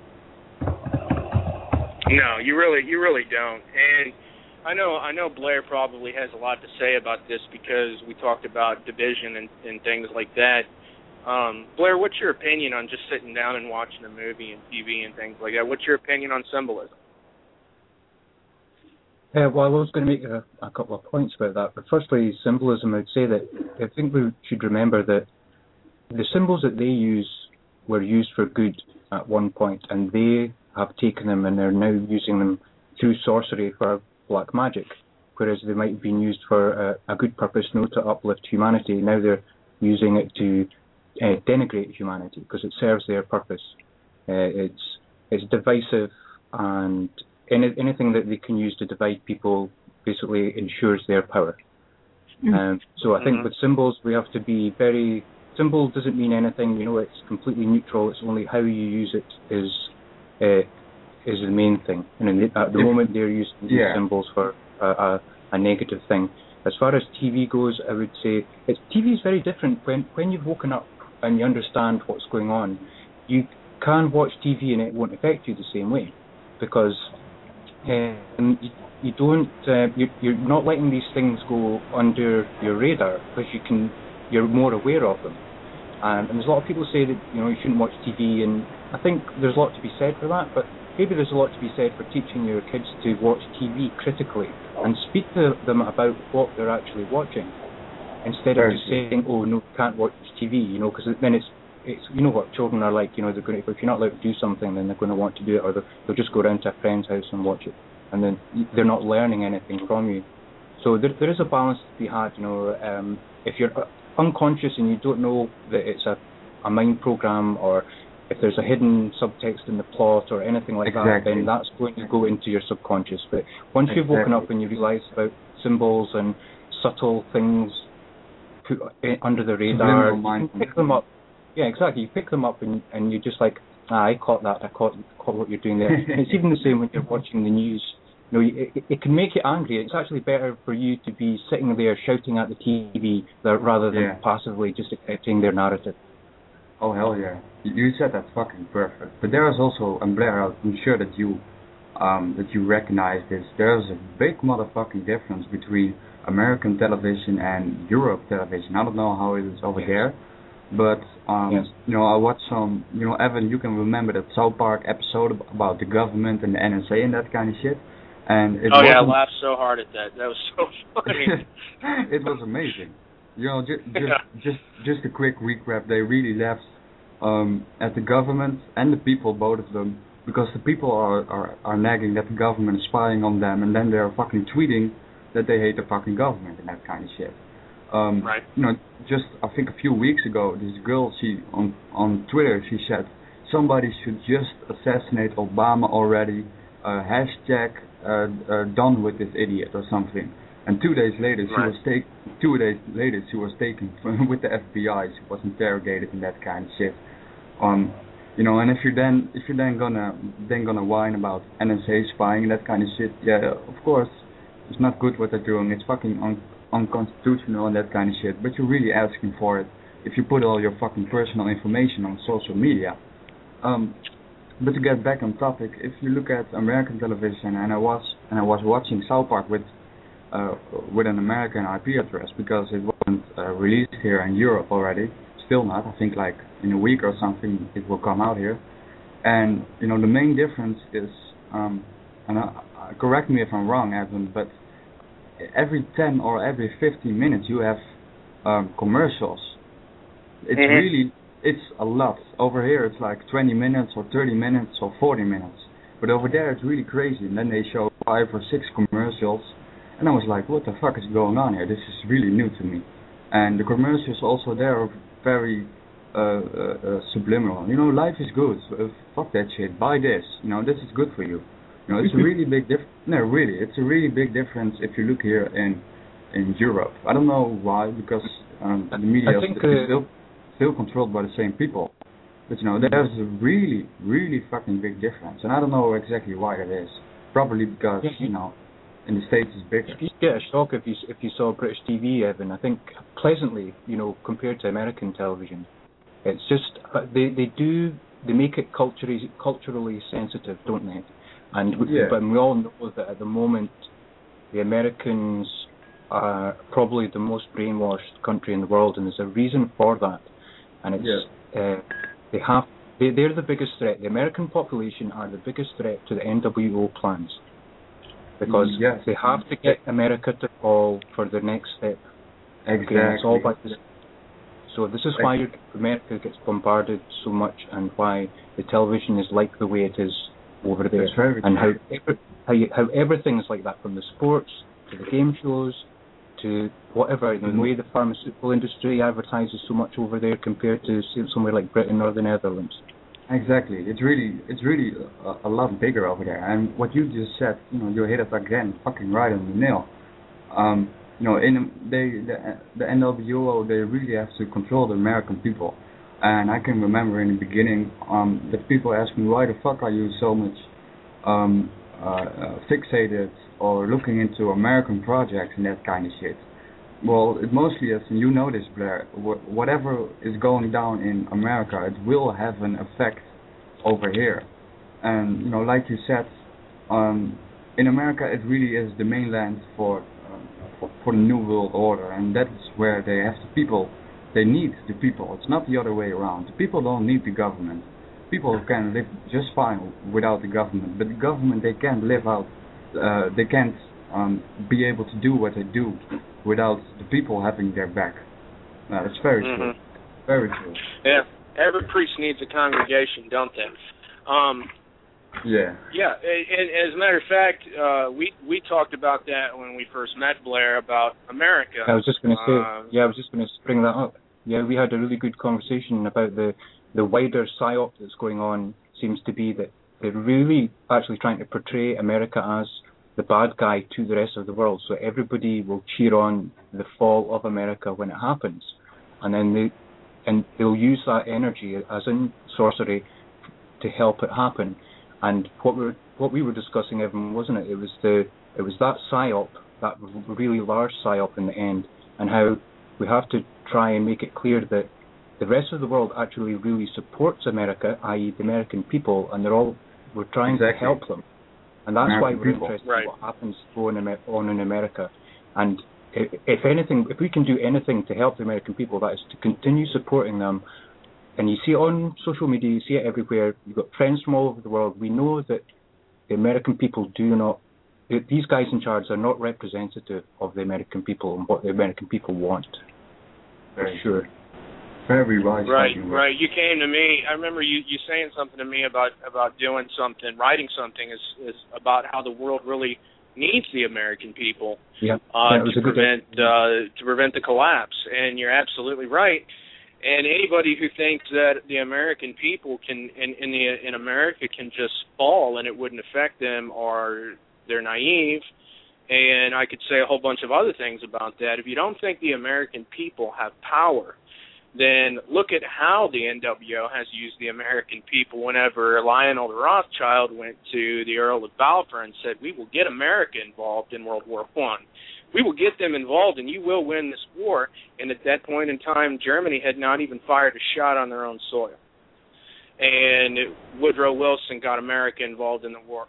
No, you really don't. And I know Blair probably has a lot to say about this because we talked about division and things like that. Blair, what's your opinion on just sitting down and watching a movie and TV and things like that? What's your opinion on symbolism? Well, I was going to make a couple of points about that. But firstly, symbolism, I would say that I think we should remember that the symbols that they use were used for good at one point, and they have taken them and they're now using them through sorcery for black magic, whereas they might have been used for a good purpose, to uplift humanity. Now they're using it to denigrate humanity because it serves their purpose. It's divisive, and anything that they can use to divide people basically ensures their power. So I think with symbols we have to be very... Symbol doesn't mean anything, it's completely neutral. It's only how you use it is the main thing. And at the moment they're using these symbols for a negative thing. As far as TV goes, I would say TV is very different. When you've woken up and you understand what's going on, you can watch TV and it won't affect you the same way, because you don't. You're not letting these things go under your radar because you're more aware of them. And there's a lot of people say that you shouldn't watch TV, and I think there's a lot to be said for that. But maybe there's a lot to be said for teaching your kids to watch TV critically and speak to them about what they're actually watching, instead of just saying, "Oh no, you can't watch TV," because then it's what children are like. They're going to, if you're not allowed to do something, then they're going to want to do it, or they'll just go around to a friend's house and watch it, and then they're not learning anything from you. So there is a balance to be had. If you're unconscious and you don't know that it's a mind program, or if there's a hidden subtext in the plot or anything like that, then that's going to go into your subconscious. But once you've woken up and you realise about symbols and subtle things put under the radar, you can pick them up. Yeah, exactly. You pick them up and you're just like, I caught that. I caught what you're doing there. And it's even the same when you're watching the news. It can make you angry. It's actually better for you to be sitting there shouting at the TV rather than passively just accepting their narrative. Oh, hell yeah. You said that fucking perfect. But there is also, and Blair, I'm sure that you recognize this, there's a big motherfucking difference between American television and Europe television. I don't know how it is over there, but, I watched some, Evan, you can remember that South Park episode about the government and the NSA and that kind of shit. And I laughed so hard at that. That was so funny. It was amazing. Just a quick recap. They really laughed at the government and the people, both of them, because the people are nagging that the government is spying on them, and then they're fucking tweeting that they hate the fucking government and that kind of shit. Right. Just I think a few weeks ago, this girl, she on Twitter, she said somebody should just assassinate Obama already. Hashtag done with this idiot or something. And 2 days later, she was taken with the FBI. She was interrogated and that kind of shit. And if you're then gonna whine about NSA spying and that kind of shit, of course, it's not good what they're doing. It's fucking unconstitutional and that kind of shit. But you're really asking for it if you put all your fucking personal information on social media. But to get back on topic, if you look at American television, and I was watching South Park with an American IP address because it wasn't released here in Europe already. Still not. I think like in a week or something it will come out here. And the main difference is, correct me if I'm wrong, Evan, but every 10 or every 15 minutes you have commercials. It's a lot. Over here it's like 20 minutes or 30 minutes or 40 minutes. But over there it's really crazy. And then they show 5 or 6 commercials, and I was like, what the fuck is going on here? This is really new to me. And the commercials also there are very subliminal. You know, life is good. Fuck that shit. Buy this. You know, this is good for you. You know, it's a really big difference. No, really, it's a really big difference if you look here in Europe. I don't know why, because the media is still controlled by the same people. But you know, there's a really, really fucking big difference, and I don't know exactly why that is. Probably because you know, in the States it's bigger. You get a shock if you saw British TV, Evan. I think pleasantly, you know, compared to American television. It's just they make it culturally sensitive, don't they? But we all know that at the moment the Americans are probably the most brainwashed country in the world, and there's a reason for that. And it's they're the biggest threat. The American population are the biggest threat to the NWO plans, because they have to get America to fall for the next step. Exactly. Okay, it's all by this. So this is why America gets bombarded so much, and why the television is like the way it is over there, and how everything is like that, from the sports to the game shows to whatever. The way the pharmaceutical industry advertises so much over there compared to somewhere like Britain or the Netherlands. Exactly, it's really a lot bigger over there. And what you just said, you know, you hit it again, fucking right on the nail. You know, the NWO, they really have to control the American people. And I can remember in the beginning that people asked me, why the fuck are you so much fixated or looking into American projects and that kind of shit? Well, it mostly is, and you know this, Blair, whatever is going down in America, it will have an effect over here. And, you know, like you said, in America it really is the mainland for the New World Order, and that is where they have the people. They need the people. It's not the other way around. The people don't need the government. People can live just fine without the government, but the government, they can't live out. They can't be able to do what they do without the people having their back. That's very true. Very true. Yeah, every priest needs a congregation, don't they? Yeah. And as a matter of fact, we talked about that when we first met, Blair, about America. I was just going to say, I was just going to bring that up. Yeah, we had a really good conversation about the wider psyop that's going on. Seems to be that they're really actually trying to portray America as the bad guy to the rest of the world, so everybody will cheer on the fall of America when it happens, and then they'll use that energy, as in sorcery, to help it happen. And what we were discussing, Evan, wasn't it? It was that psyop, that really large psyop in the end, and how we have to try and make it clear that the rest of the world actually really supports America, i.e. the American people, and we're trying to help them. And that's why we're interested in what happens on in America. And if we can do anything to help the American people, that is to continue supporting them. And you see it on social media, you see it everywhere. You've got friends from all over the world. We know that the American people these guys in charge are not representative of the American people and what the American people want. Very sure. Very wise. Right. You came to me. I remember you saying something to me about doing something, writing something is about how the world really needs the American people to prevent the collapse. And you're absolutely right. And anybody who thinks that the American people in America can just fall and it wouldn't affect them, they're naive. And I could say a whole bunch of other things about that. If you don't think the American people have power, then look at how the NWO has used the American people. Whenever Lionel the Rothschild went to the Earl of Balfour and said, we will get America involved in World War I. We will get them involved and you will win this war. And at that point in time, Germany had not even fired a shot on their own soil. And Woodrow Wilson got America involved in the war.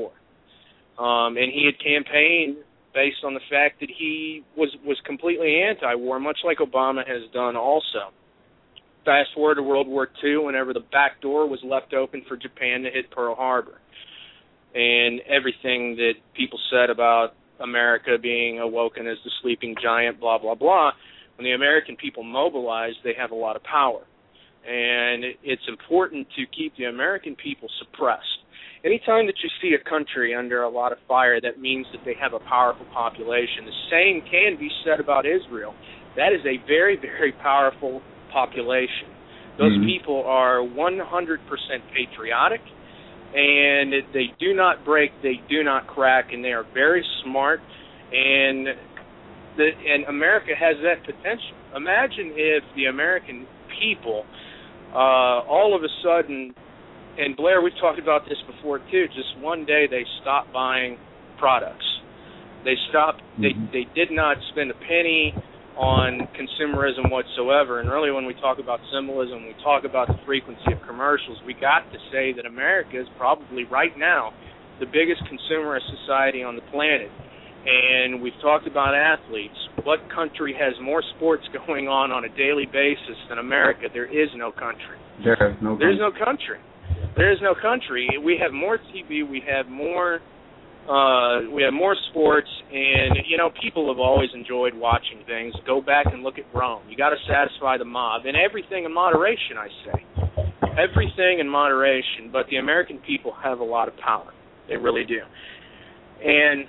And he had campaigned based on the fact that he was completely anti-war, much like Obama has done also. Fast forward to World War II, whenever the back door was left open for Japan to hit Pearl Harbor. And everything that people said about America being awoken as the sleeping giant, blah, blah, blah. When the American people mobilize, they have a lot of power. And it's important to keep the American people suppressed. anytime that you see a country under a lot of fire, that means that they have a powerful population. The same can be said about Israel. That is a very, very powerful population. Those people are 100% patriotic, and they do not break, they do not crack, and they are very smart, and America has that potential. Imagine if the American people all of a sudden, and Blair, we've talked about this before too, just one day they stopped buying products. They stopped, they did not spend a penny on consumerism whatsoever. And really when we talk about symbolism, we talk about the frequency of commercials, we got to say that America is probably right now the biggest consumerist society on the planet. And we've talked about athletes. What country has more sports going on a daily basis than America? There is no country. There's no country. There is no country. We have more TV. We have more sports, and people have always enjoyed watching things. Go back and look at Rome. You got to satisfy the mob, and everything in moderation. I say, everything in moderation. But the American people have a lot of power. They really do, and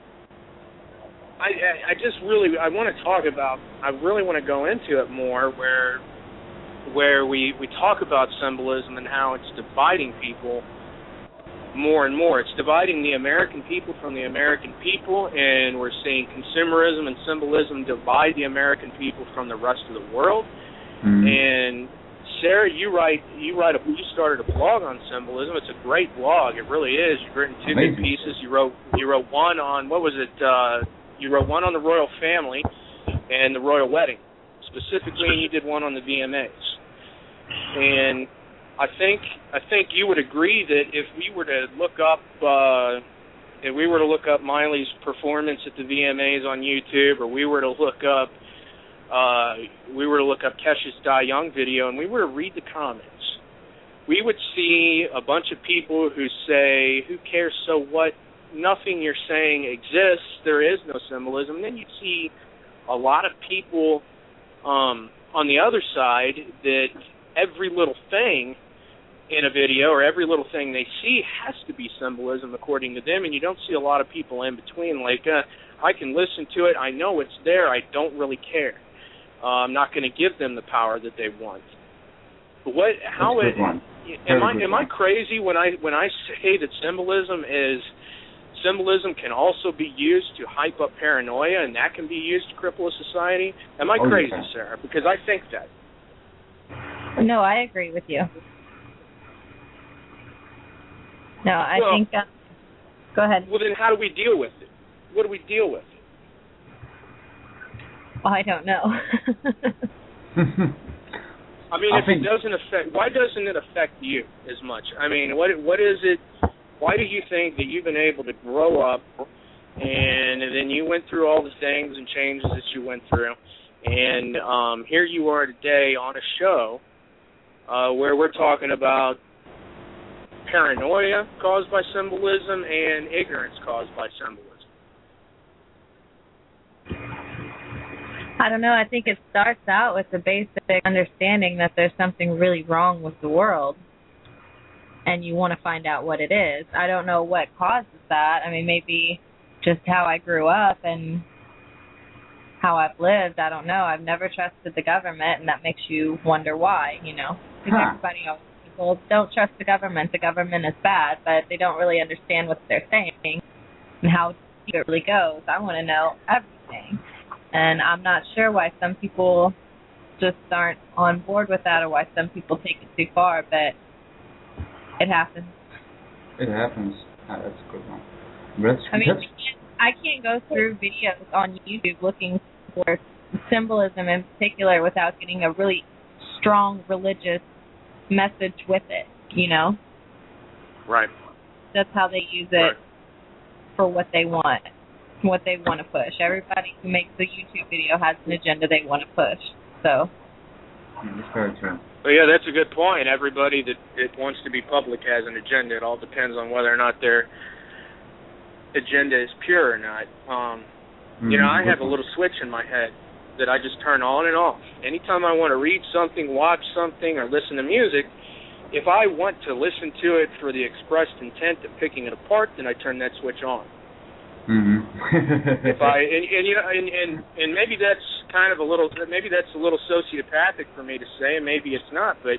I want to talk about. I really want to go into it more, where we talk about symbolism and how it's dividing people more and more. It's dividing the American people from the American people, and we're seeing consumerism and symbolism divide the American people from the rest of the world. And Sarah, you started a blog on symbolism. It's a great blog. It really is. You've written two good pieces. You wrote one on, what was it? You wrote one on the royal family and the royal wedding, specifically, and you did one on the VMAs. And I think you would agree that if we were to look up Miley's performance at the VMAs on YouTube, or we were to look up Kesha's Die Young video, and we were to read the comments, we would see a bunch of people who say, "Who cares? So what? Nothing you're saying exists. There is no symbolism." And then you'd see a lot of people on the other side that every little thing in a video or every little thing they see has to be symbolism according to them, and you don't see a lot of people in between, like, I can listen to it, I know it's there, I don't really care. I'm not going to give them the power that they want. But am I crazy when I say that symbolism can also be used to hype up paranoia, and that can be used to cripple a society? Am I crazy, Sarah? Because I think that. No, I agree with you. No, I think. Go ahead. Well, then how do we deal with it? What do we deal with? Well, I don't know. I mean, it doesn't affect, why doesn't it affect you as much? I mean, what is it? Why do you think that you've been able to grow up, and then you went through all the things and changes that you went through, and here you are today on a show where we're talking about paranoia caused by symbolism and ignorance caused by symbolism? I don't know. I think it starts out with the basic understanding that there's something really wrong with the world, and you want to find out what it is. I don't know what causes that. I mean, maybe just how I grew up and how I've lived. I don't know. I've never trusted the government, and that makes you wonder why, Because everybody always says, well, don't trust the government. The government is bad, but they don't really understand what they're saying and how deep it really goes. I want to know everything. And I'm not sure why some people just aren't on board with that, or why some people take it too far, but it happens. It happens. That's a good one. I can't go through videos on YouTube looking for symbolism in particular without getting a really strong religious message with it, Right. That's how they use it for what they want. What they want to push. Everybody who makes a YouTube video has an agenda they want to push. So. That's very true. Well, yeah, that's a good point. Everybody that wants to be public has an agenda. It all depends on whether or not their agenda is pure or not. I have a little switch in my head that I just turn on and off. Anytime I want to read something, watch something, or listen to music, if I want to listen to it for the expressed intent of picking it apart, then I turn that switch on. Mm-hmm. If I and maybe that's kind of a little sociopathic for me to say, and maybe it's not, but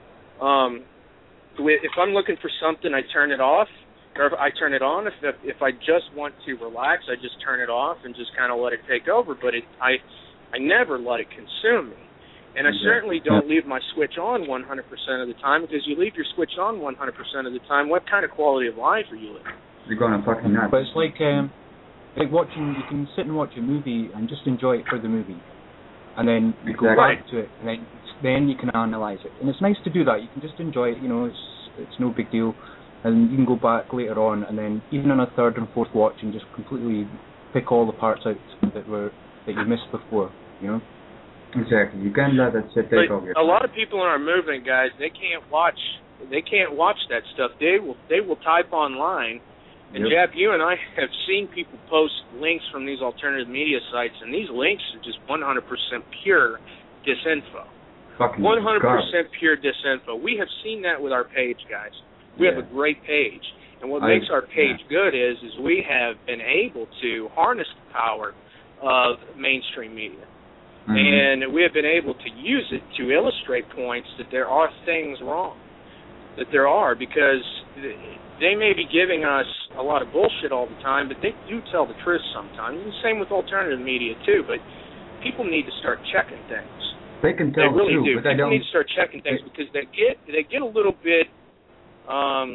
if I'm looking for something, I turn it off, or I turn it on. If I just want to relax, I just turn it off and just kind of let it take over. But I never let it consume me. And I certainly don't leave my switch on 100% of the time, because you leave your switch on 100% of the time, what kind of quality of life are you living? You're going to fucking nuts. But it's like watching, you can sit and watch a movie and just enjoy it for the movie. And then you go back to it, and then you can analyse it. And it's nice to do that. You can just enjoy it, it's no big deal. And you can go back later on, and then even on a third and fourth watch, and just completely pick all the parts out that you missed before, Exactly. You can't let that shit take over your a lot of people in our movement, guys, they can't watch that stuff. They will type online, and Jeff, you and I have seen people post links from these alternative media sites, and these links are just 100% pure disinfo. 100% pure disinfo. We have seen that with our page, guys. We have a great page, and what makes our page good is we have been able to harness the power of mainstream media. Mm-hmm. And we have been able to use it to illustrate points that there are things wrong, that there are, because they may be giving us a lot of bullshit all the time, but they do tell the truth sometimes. And the same with alternative media, too, but people need to start checking things. They can tell the truth, but they people don't. need to start checking things, because they get a little bit, how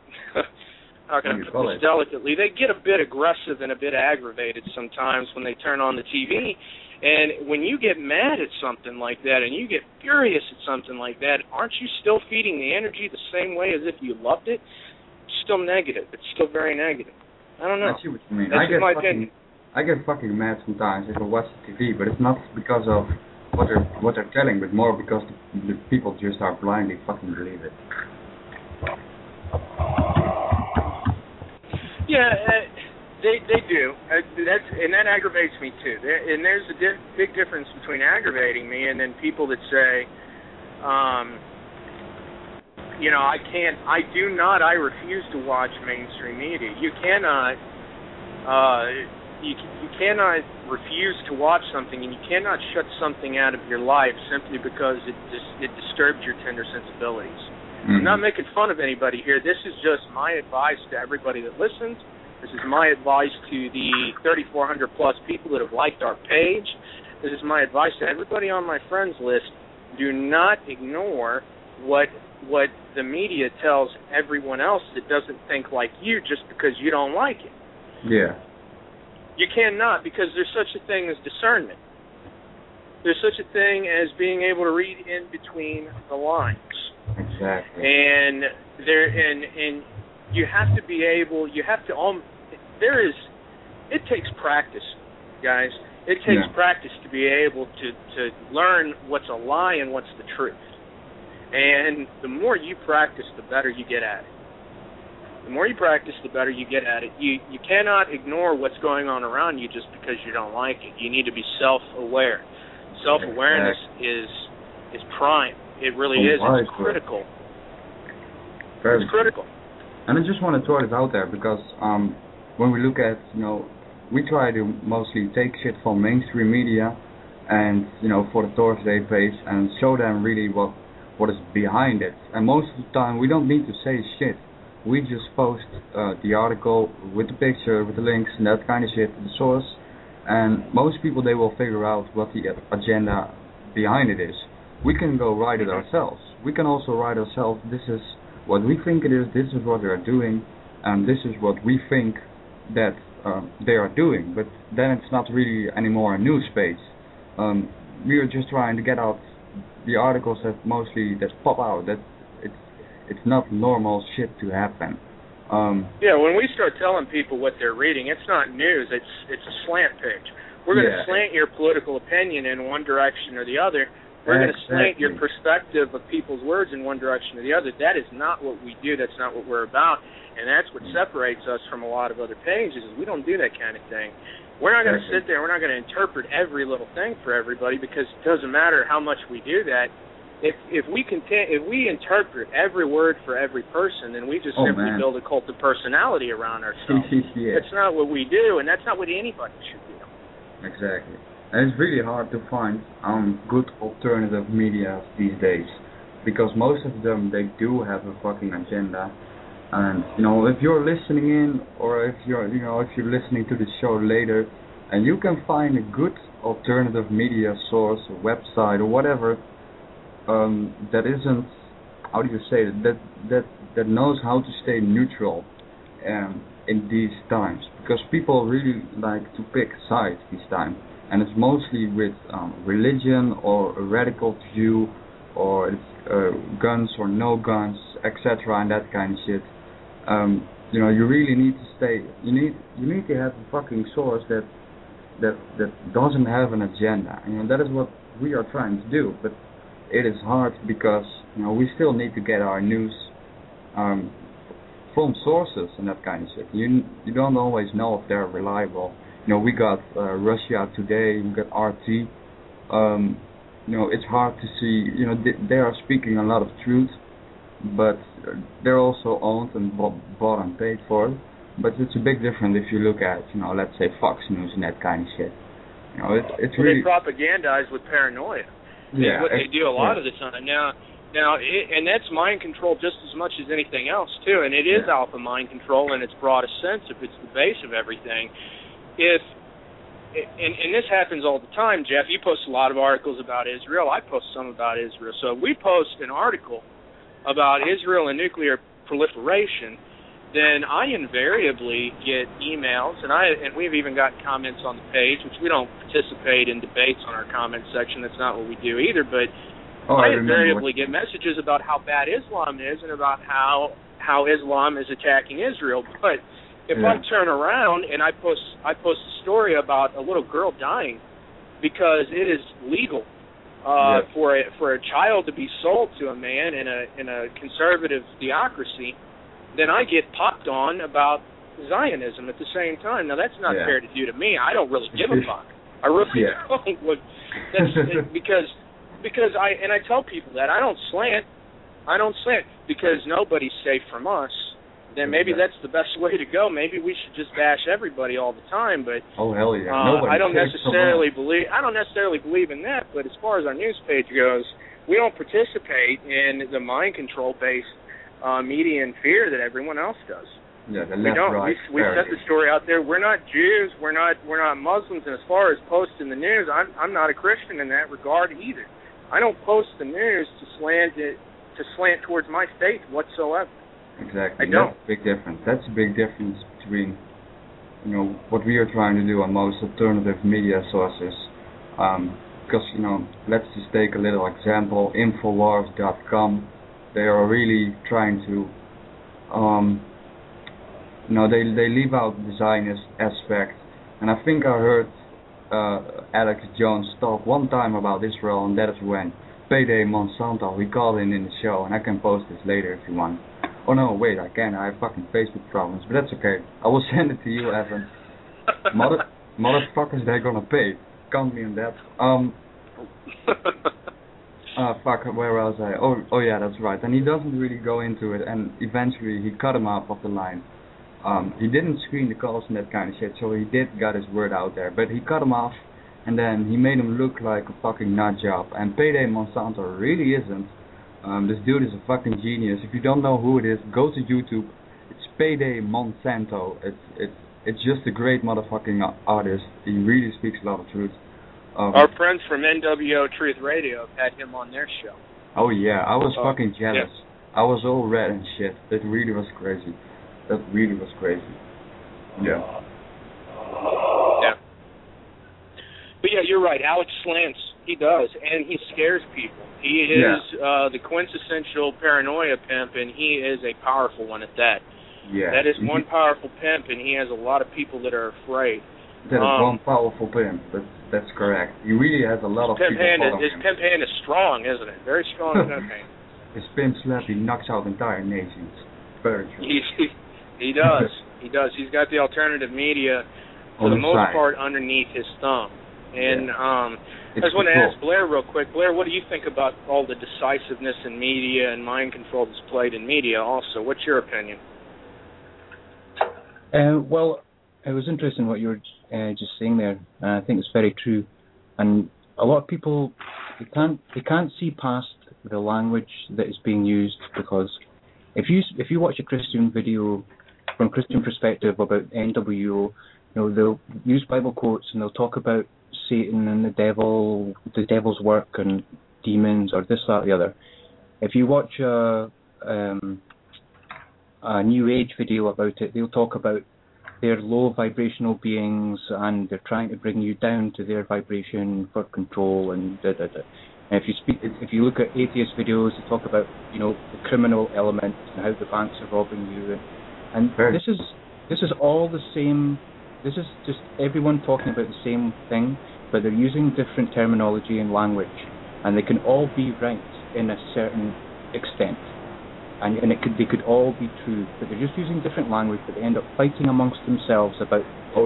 can I put this delicately, they get a bit aggressive and a bit aggravated sometimes when they turn on the TV. And when you get mad at something like that and you get furious at something like that, aren't you still feeding the energy the same way as if you loved it? It's still negative. It's still very negative. I don't know. I see what you mean. That's my opinion. I get fucking mad sometimes if I watch the TV, but it's not because of what they're telling, but more because the people just are blindly fucking believe it. Yeah, they do. That aggravates me too. And there's a big difference between aggravating me and then people that say, I refuse to watch mainstream media. You cannot, you cannot refuse to watch something, and you cannot shut something out of your life simply because it disturbs your tender sensibilities. Mm-hmm. I'm not making fun of anybody here. This is just my advice to everybody that listens. This is my advice to the 3,400 plus people that have liked our page. This is my advice to everybody on my friends list. Do not ignore what the media tells everyone else that doesn't think like you just because you don't like it. Yeah. You cannot, because there's such a thing as discernment. There's such a thing as being able to read in between the lines. Exactly. And you have to be able. It takes practice, guys. It takes practice to be able to learn what's a lie and what's the truth. And the more you practice, the better you get at it. The more you practice, the better you get at it. You cannot ignore what's going on around you just because you don't like it. You need to be self-aware. Self-awareness is prime. It really is. It's critical. It's critical. And I just want to throw this out there because when we look at, we try to mostly take shit from mainstream media and, for the Thursday page and show them really what is behind it. And most of the time we don't need to say shit. We just post the article with the picture, with the links and that kind of shit, the source. And most people, they will figure out what the agenda behind it is. We can go write it ourselves. We can also write ourselves, this is what we think it is, this is what they're doing, and this is what we think that they are doing. But then it's not really anymore a news page. We are just trying to get out the articles that pop out, that it's not normal shit to happen. When we start telling people what they're reading, it's not news, it's a slant page. We're going to slant your political opinion in one direction or the other. We're going to slant your perspective of people's words in one direction or the other. That is not what we do. That's not what we're about. And that's what separates us from a lot of other pages, is we don't do that kind of thing. We're not going to sit there. We're not going to interpret every little thing for everybody, because it doesn't matter how much we do that if we interpret every word for every person, then we just simply build a cult of personality around ourselves. Yeah. That's not what we do, and that's not what anybody should do. Exactly. And it's really hard to find good alternative media these days, because most of them, they do have a fucking agenda. And if you're listening in, or if you're listening to the show later, and you can find a good alternative media source, a website, or whatever, that isn't, how do you say it, that knows how to stay neutral in these times, because people really like to pick sides this time, and it's mostly with religion or a radical view, or it's guns or no guns, etc., and that kind of shit. You really need to stay. You need to have a fucking source that doesn't have an agenda. That is what we are trying to do, but it is hard because we still need to get our news from sources and that kind of shit. You don't always know if they're reliable. We got Russia Today, we got RT. It's hard to see. They are speaking a lot of truth, but they're also owned and bought and paid for. But it's a big difference if you look at, let's say Fox News and that kind of shit. It's really... They propagandize with paranoia. Yeah, what they do a lot of the time. Now, and that's mind control just as much as anything else, too. And it is alpha mind control in its broadest sense, if it's the base of everything. And this happens all the time, Jeff. You post a lot of articles about Israel. I post some about Israel. So if we post an article about Israel and nuclear proliferation, then I invariably get emails, and we've even gotten comments on the page, which we don't participate in debates on our comment section. That's not what we do either. But I invariably get messages about how bad Islam is and about how Islam is attacking Israel. But if I turn around and I post a story about a little girl dying because it is legal for a child to be sold to a man in a conservative theocracy, then I get popped on about Zionism at the same time. Now that's not fair to do to me. I don't really give a fuck. I really don't. That's because I tell people that I don't slant because nobody's safe from us. Then maybe that's the best way to go. Maybe we should just bash everybody all the time. But hell yeah, I don't necessarily believe in that. But as far as our news page goes, we don't participate in the mind control based media and fear that everyone else does. Yeah, the we left, don't. right, we set the story out there. We're not Jews. We're not Muslims. And as far as posting the news, I'm not a Christian in that regard either. I don't post the news to slant towards my faith whatsoever. Exactly. I don't. That's a big difference. That's a big difference between what we are trying to do on most alternative media sources. Because let's just take a little example. Infowars.com. They are really trying to, they leave out the Zionist aspect. And I think I heard Alex Jones talk one time about Israel, and that is when Payday Monsanto, he called in the show, and I can post this later if you want. Oh no, wait, I can't. I have fucking Facebook problems, but that's okay. I will send it to you, Evan. Motherfuckers, they're gonna pay. Count me on that. Fuck, where was I? Oh yeah, that's right. And he doesn't really go into it, and eventually he cut him off the line. He didn't screen the calls and that kind of shit, so he did got his word out there. But he cut him off, and then he made him look like a fucking nut job. And Payday Monsanto really isn't. This dude is a fucking genius. If you don't know who it is, go to YouTube. It's Payday Monsanto. It's just a great motherfucking artist. He really speaks a lot of truth. Our friends from NWO Truth Radio have had him on their show. Oh yeah, I was fucking jealous. Yeah. I was all red and shit. That really was crazy. Yeah. Yeah. But yeah, you're right. Alex slants. He does, and he scares people. He is the quintessential paranoia pimp, and he is a powerful one at that. Yeah. That is one powerful pimp, and he has a lot of people that are afraid. That is one powerful pimp. That's correct. He really has a lot of people following him. His pimp hand is strong, isn't it? Very strong pimp hand. His pimp slap, he knocks out entire nations. Very true. He does. He does. He's got the alternative media, for the most part, underneath his thumb. And I just want to ask Blair real quick. Blair, what do you think about all the decisiveness in media and mind control displayed in media also? What's your opinion? Well, it was interesting what you were just saying there. I think it's very true. And a lot of people, they can't see past the language that is being used, because if you watch a Christian video from a Christian perspective about NWO, they'll use Bible quotes and they'll talk about Satan and the devil's work and demons or this, that, the other. If you watch a New Age video about it, they'll talk about they're low vibrational beings and they're trying to bring you down to their vibration for control and da da da. And if you look at atheist videos, they talk about the criminal element and how the banks are robbing you, and this is all the same. This is just everyone talking about the same thing, but they're using different terminology and language, and they can all be right in a certain extent, and they could all be true, but they're just using different language, but they end up fighting amongst themselves about.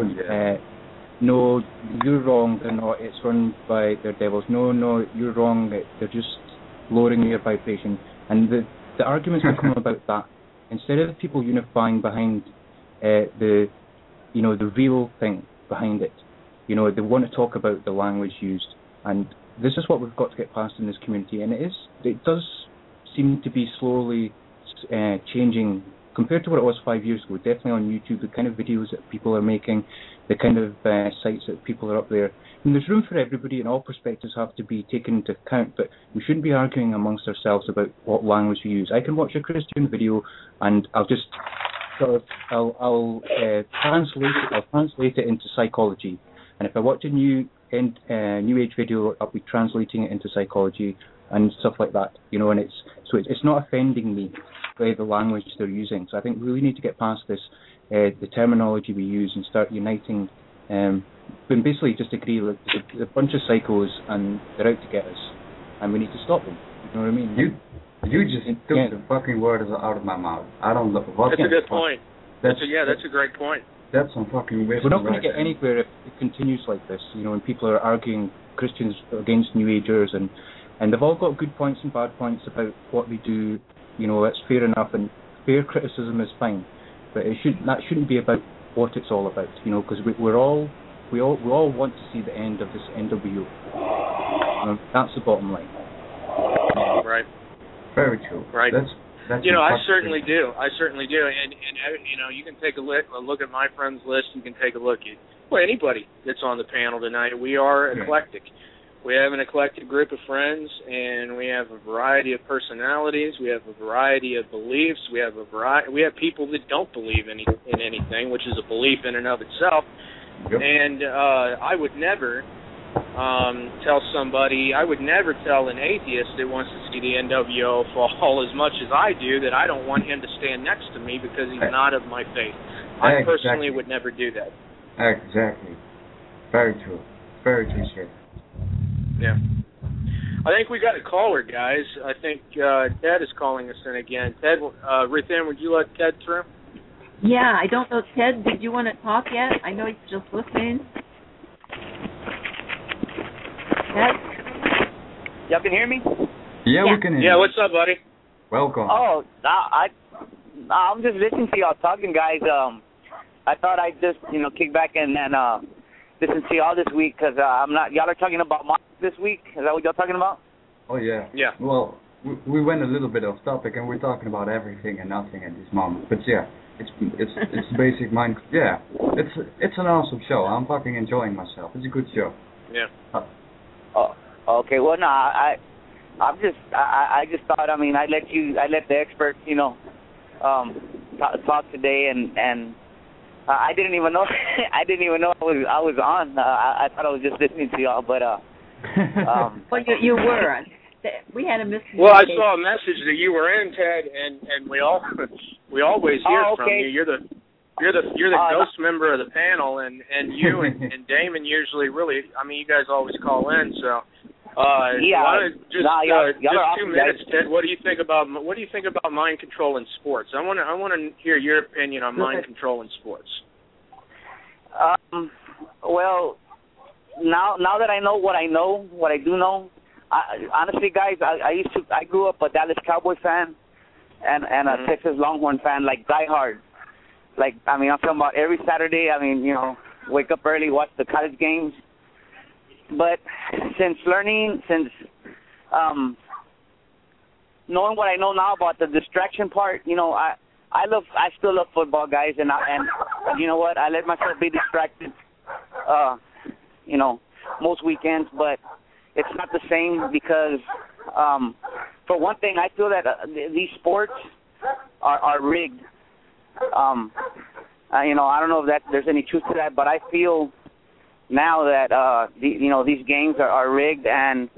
No, you're wrong. They're not. It's run by their devils. No, you're wrong. They're just lowering your vibration, and the arguments become about that instead of people unifying behind the real thing behind it. They want to talk about the language used, and this is what we've got to get past in this community. And it does seem to be slowly changing compared to what it was 5 years ago. Definitely on YouTube, the kind of videos that people are making, the kind of sites that people are up there. And there's room for everybody, and all perspectives have to be taken into account, but we shouldn't be arguing amongst ourselves about what language we use. I can watch a Christian video, and I'll just I'll translate it into psychology. And if I watch a New Age video, I'll be translating it into psychology and stuff like that. And it's not offending me by the language they're using. So I think we really need to get past this, the terminology we use, and start uniting. But basically just agree, look, there's a bunch of psychos and they're out to get us, and we need to stop them. You know what I mean? You just took the fucking words out of my mouth. I don't know what. That's a good point. That's a great point. That's some fucking wisdom. We're not going to get anywhere if it continues like this. And people are arguing Christians against New Agers, and they've all got good points and bad points about what they do. It's fair enough, and fair criticism is fine, but that shouldn't be about what it's all about. Because we all want to see the end of this NWO. That's the bottom line. Right. Very true. Right. That's I certainly do. And you can take a look at my friends list. You can take a look at anybody that's on the panel tonight. We are eclectic. We have an eclectic group of friends, and we have a variety of personalities. We have a variety of beliefs. We have people that don't believe in anything, which is a belief in and of itself. Yep. And I would never tell an atheist that wants to see the NWO fall as much as I do that I don't want him to stand next to me because he's not of my faith. I personally would never do that. Exactly. Very true. Very true, sir. Yeah. I think we got a caller, guys. I think Ted is calling us in again. Ted, Ruthann, would you let Ted through? Yeah, I don't know. Ted, did you want to talk yet? I know he's just listening. Ted? Y'all can hear me? Yeah, we can hear you. Yeah, what's up, buddy? Welcome. Oh, I'm just listening to y'all talking, guys. I thought I'd just, kick back and listen to y'all this week, because y'all are talking about Mark this week. Is that what y'all talking about? Oh, yeah. Yeah. Well, we went a little bit off topic, and we're talking about everything and nothing at this moment. But yeah, it's basic mind. Yeah, it's an awesome show. I'm fucking enjoying myself. It's a good show. Yeah. Okay. Well, no, I just thought. I let the experts, talk today, and I didn't even know. I was on. I thought I was just listening to y'all, but well, you were. We had a message. Well, I saw a message that you were in, Ted, and we always hear from you. You're the ghost member of the panel, and you and Damon usually really. You guys always call in, so. Just 2 minutes, Ted. What do you think about mind control in sports? I want to hear your opinion on mind control in sports. Well, now that I know, what I do know, honestly, guys, I grew up a Dallas Cowboy fan and a Texas Longhorn fan, like diehard. Like, I mean, I'm talking about every Saturday. I mean, wake up early, watch the college games. But since knowing what I know now about the distraction part, I still love football, guys, and you know what? I let myself be distracted, most weekends, but it's not the same because, for one thing, I feel that these sports are rigged. I don't know if there's any truth to that, but I feel now that these games are rigged, and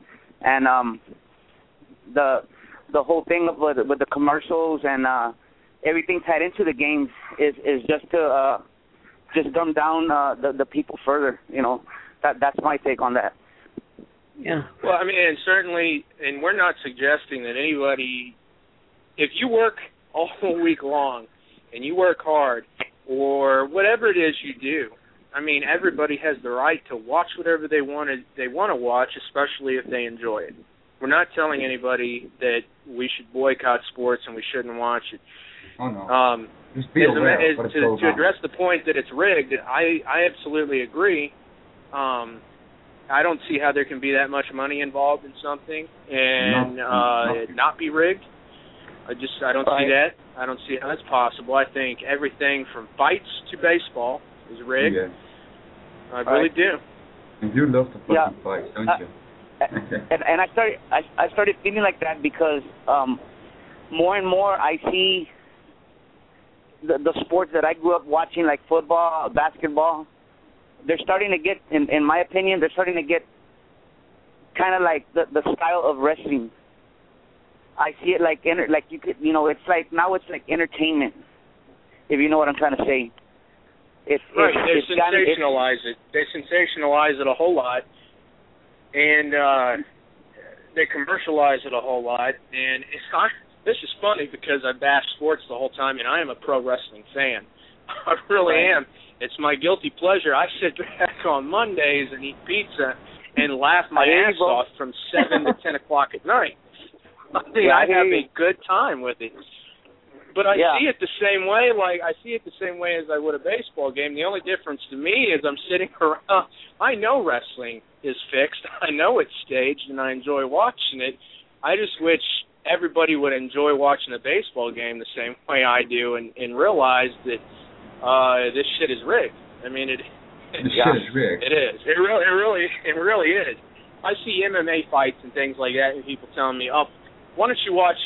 the whole thing with the commercials and everything tied into the games is just to just dumb down the people further. That's my take on that. Yeah. Well, I mean, and certainly, and we're not suggesting that anybody, if you work all week long and you work hard or whatever it is you do, I mean, everybody has the right to watch whatever they want to watch, especially if they enjoy it. We're not telling anybody that we should boycott sports and we shouldn't watch it. Oh, no. Just be aware of what to address the point that it's rigged, I absolutely agree. I don't see how there can be that much money involved in something and not be rigged. I don't see that. I don't see how that's possible. I think everything from fights to baseball is rigged. Yeah. I really do. And you love the fucking fights, don't you? And I started feeling like that because more and more I see the sports that I grew up watching, like football, basketball, they're starting to get, in my opinion, they're starting to get kind of like the style of wrestling. I see it like you could, it's like now it's like entertainment, if you know what I'm trying to say. They sensationalize it. They sensationalize it a whole lot, and they commercialize it a whole lot. And this is funny because I bash sports the whole time, and I am a pro wrestling fan. I really am. It's my guilty pleasure. I sit back on Mondays and eat pizza and laugh my ass off from 7 to 10 o'clock at night. I have a good time with it. But I see it the same way. Like I see it the same way as I would a baseball game. The only difference to me is I'm sitting around. I know wrestling is fixed. I know it's staged, and I enjoy watching it. I just wish everybody would enjoy watching a baseball game the same way I do, and realize that this shit is rigged. I mean, this shit is rigged. It is. It really is. I see MMA fights and things like that, and people telling me, "Oh, why don't you watch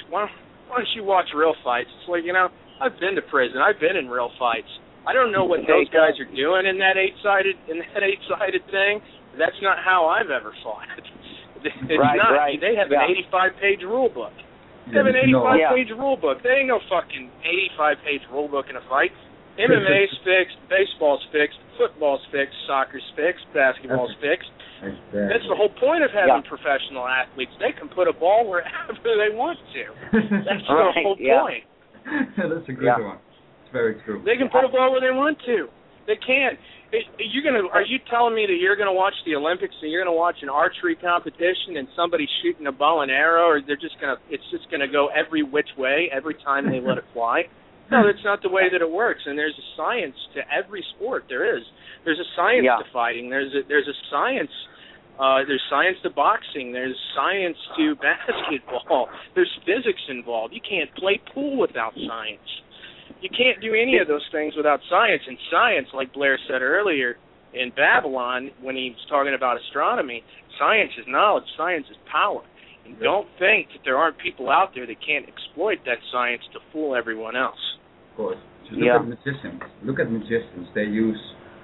real fights?" It's like, I've been to prison. I've been in real fights. I don't know what those guys are doing in that eight-sided thing. That's not how I've ever fought. It's not. Right. They have an 85-page rule book. They have an 85-page rule book. There ain't no fucking 85-page rule book in a fight. MMA's fixed, baseball's fixed, football's fixed, soccer's fixed, basketball's fixed. Exactly. That's the whole point of having professional athletes. They can put a ball wherever they want to. That's the whole point. That's a good one. It's very true. They can put a ball where they want to. They can. Are you telling me that you're going to watch the Olympics and you're going to watch an archery competition and somebody shooting a bow and arrow, or it's just going to go every which way every time they let it fly? No, that's not the way that it works. And there's a science to every sport. There is. There's a science to fighting. There's a science. There's science to boxing. There's science to basketball. There's physics involved. You can't play pool without science. You can't do any of those things without science. And science, like Blair said earlier in Babylon when he was talking about astronomy, science is knowledge. Science is power. And don't think that there aren't people out there that can't exploit that science to fool everyone else. Of course. Just look at magicians. Look at magicians. They use,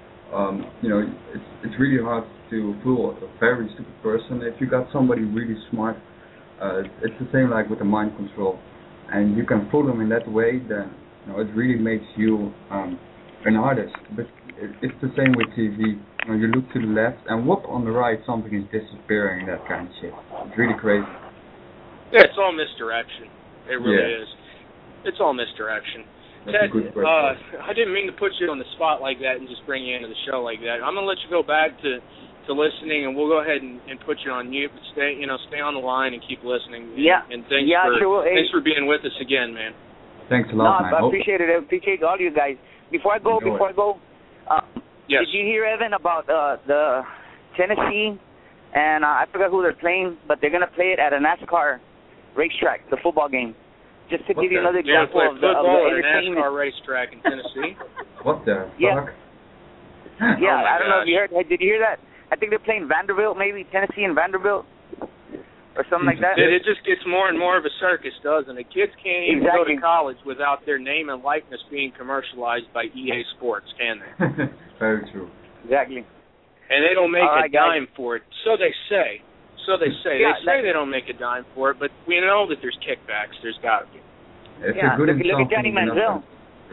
it's really hard to fool a very stupid person. If you got somebody really smart, it's the same like with the mind control. And you can fool them in that way, then it really makes you an artist. But it's the same with TV. You look to the left and whoop, on the right something is disappearing, that kind of shit. It's really crazy. Yeah, it's all misdirection. It really is. It's all misdirection. Ted, I didn't mean to put you on the spot like that and just bring you into the show like that. I'm gonna let you go back to listening, and we'll go ahead and put you on mute. But stay on the line and keep listening. Yeah. And thanks thanks for being with us again, man. Thanks a lot, man. I appreciate it. I appreciate all you guys. Before I go, yes. Did you hear, Evan, about the Tennessee? And I forgot who they're playing, but they're gonna play it at a NASCAR racetrack, the football game. Just to give you another example of the entertainment. NASCAR racetrack in Tennessee. What the fuck? Yeah, I don't know if you heard. Did you hear that? I think they're playing Vanderbilt, maybe Tennessee and Vanderbilt, or something like that. It just gets more and more of a circus, doesn't it? Kids can't even go to college without their name and likeness being commercialized by EA Sports, can they? Very true. Exactly. And they don't make a dime for it. So they say. Yeah, they say they don't make a dime for it, but we know that there's kickbacks. There's got to be. If you're good look at Johnny Manziel.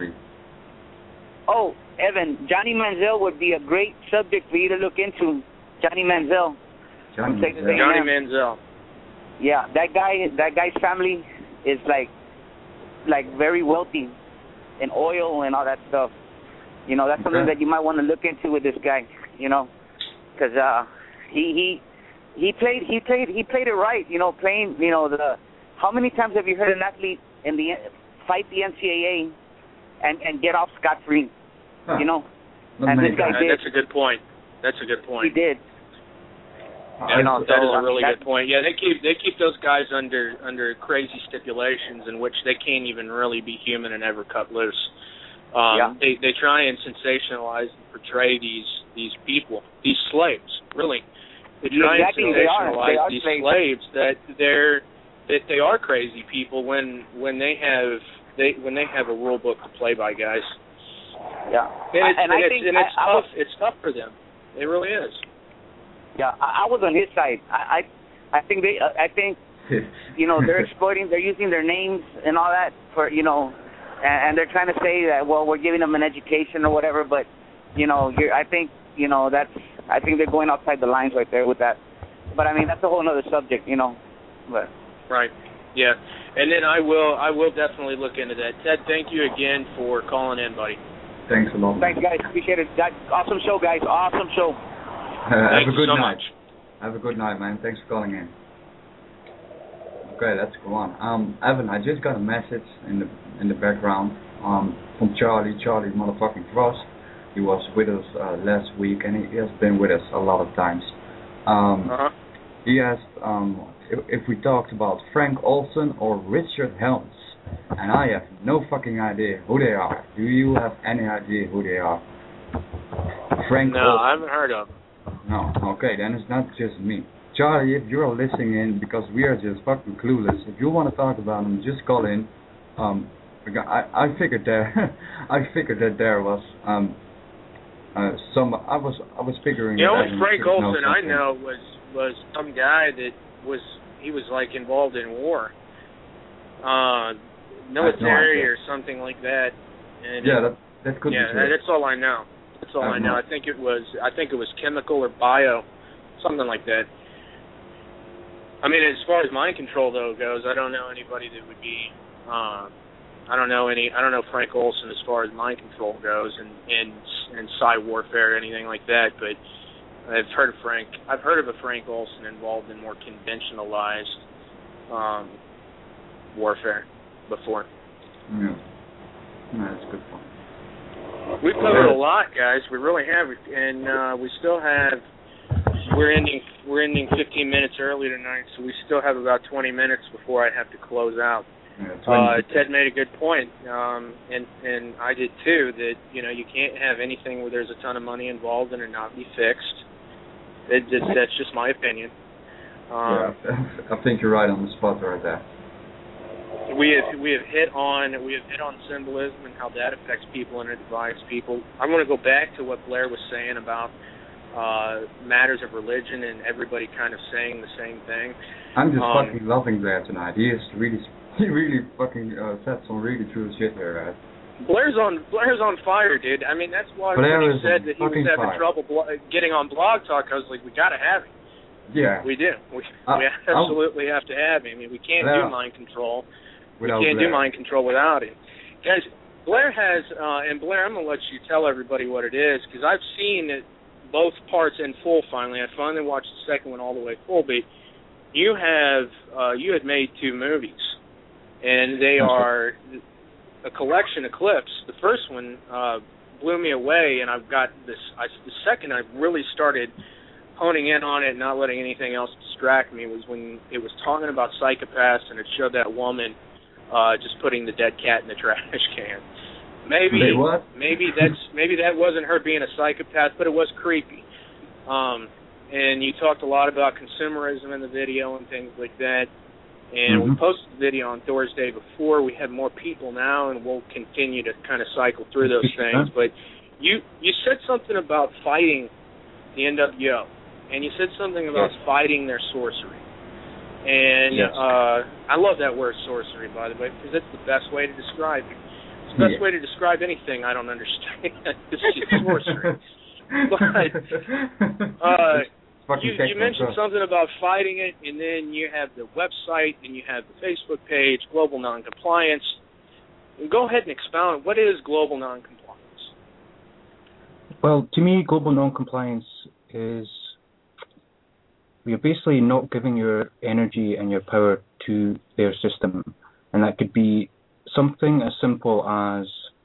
Oh, Evan, Johnny Manziel would be a great subject for you to look into. Johnny Manziel. Johnny Manziel. Yeah, that guy's family is like very wealthy in oil and all that stuff. You know, that's something that you might want to look into with this guy. You know, because he played it right. You know, playing. You know, how many times have you heard an athlete fight the NCAA and get off scot-free? You know, and this guy did. That's a good point. He did. Yeah, that is a really good point. Yeah, they keep those guys under crazy stipulations in which they can't even really be human and ever cut loose. They try and sensationalize and portray these people, these slaves. Really, they try and sensationalize these slaves that they are crazy people when they have a rule book to play by, guys. Yeah, it's tough for them. It really is. Yeah, I was on his side. I think you know, they're exploiting, they're using their names and all that for, you know, and they're trying to say that, well, we're giving them an education or whatever, but you know, I think they're going outside the lines right there with that. But I mean, that's a whole other subject, you know. But right. Yeah. And then I will definitely look into that. Ted, thank you again for calling in, buddy. Thanks a lot. Thanks, guys. Appreciate it. Awesome show, guys. Awesome show. Have a good night. Much. Have a good night, man. Thanks for calling in. Okay, let's go on. Evan, I just got a message in the background from Charlie motherfucking Frost. He was with us last week, and he has been with us a lot of times. He asked if we talked about Frank Olsen or Richard Helms, and I have no fucking idea who they are. Do you have any idea who they are? Frank Olsen. I haven't heard of them. No, okay, then it's not just me. Charlie, if you're listening in, because we are just fucking clueless, if you want to talk about them, just call in. I figured that there was some. I was figuring. The only Frank Olsen I know was some guy that was like involved in war, military or something like that. And that could be true. That's all I know. That's all I know. I think it was chemical or bio, something like that. I mean, as far as mind control though goes, I don't know anybody that would be. I don't know Frank Olsen as far as mind control goes and psi warfare or anything like that. But I've heard of a Frank Olsen involved in more conventionalized warfare before. Yeah, that's a good point. We've covered a lot, guys. We really have, and we still have. We're ending 15 minutes early tonight, so we still have about 20 minutes before I have to close out. Yeah, Ted made a good point, and I did too. That you can't have anything where there's a ton of money involved and it not be fixed. That's just my opinion. I think you're right on the spot right there. We have hit on symbolism and how that affects people and it divides people. I want to go back to what Blair was saying about matters of religion and everybody kind of saying the same thing. I'm just fucking loving Blair tonight. He really fucking said some really true shit there, guys. Blair's on fire, dude. I mean, that's why when he said that he was having trouble getting on Blog Talk, I was like, we got to have him. Yeah. We do. We absolutely have to have him. I mean, we can't do mind control. We can't do mind control without him. Guys, Blair has, and Blair, I'm going to let you tell everybody what it is, because I've seen it, both parts in full finally. I finally watched the second one all the way full, but you had made 2 movies, and they are a collection, Eclipse. The first one blew me away, and I've got this, the second I really started honing in on it and not letting anything else distract me was when it was talking about psychopaths, and it showed that woman just putting the dead cat in the trash can. Maybe that wasn't her being a psychopath, but it was creepy. And you talked a lot about consumerism in the video and things like that. And we posted the video on Thursday before. We have more people now, and we'll continue to kind of cycle through those things. But you said something about fighting the NWO, and you said something about fighting their sorcery. And I love that word sorcery, by the way, because it's the best way to describe it. It's the best way to describe anything I don't understand. This is sorcery. But you mentioned something about fighting it, and then you have the website, and you have the Facebook page, Global Noncompliance. And go ahead and expound. What is Global Noncompliance? Well, to me, Global Noncompliance is you're basically not giving your energy and your power to their system. And that could be something as simple as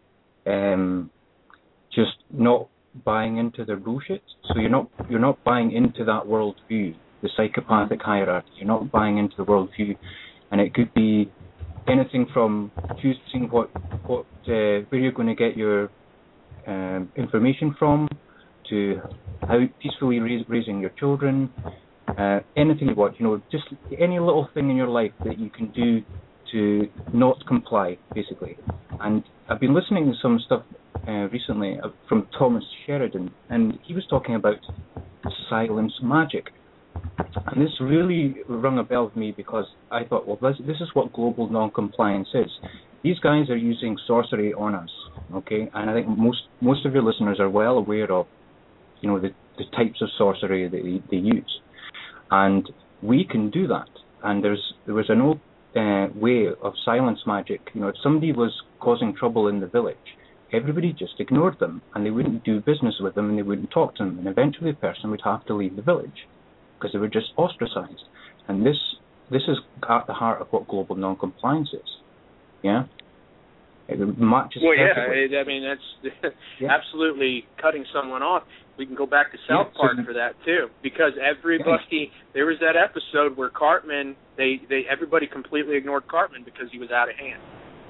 just not buying into their bullshit. So you're not buying into that worldview, the psychopathic hierarchy. You're not buying into the worldview, and it could be anything from choosing where you're going to get your information from, to how peacefully raising your children, anything you want. Just any little thing in your life that you can do to not comply, basically. And I've been listening to some stuff recently from Thomas Sheridan, and he was talking about silence magic. And this really rung a bell with me, because I thought, well, this is what global non-compliance is. These guys are using sorcery on us, okay? And I think most of your listeners are well aware of, the types of sorcery that they use. And we can do that. And there was an old way of silence magic. If somebody was causing trouble in the village, everybody just ignored them, and they wouldn't do business with them, and they wouldn't talk to them, and eventually the person would have to leave the village because they were just ostracized. And this is at the heart of what global non-compliance is. Yeah? It matches perfectly. I mean, that's absolutely cutting someone off. We can go back to South Park for that too, because everybody there was that episode where Cartman, everybody completely ignored Cartman because he was out of hand.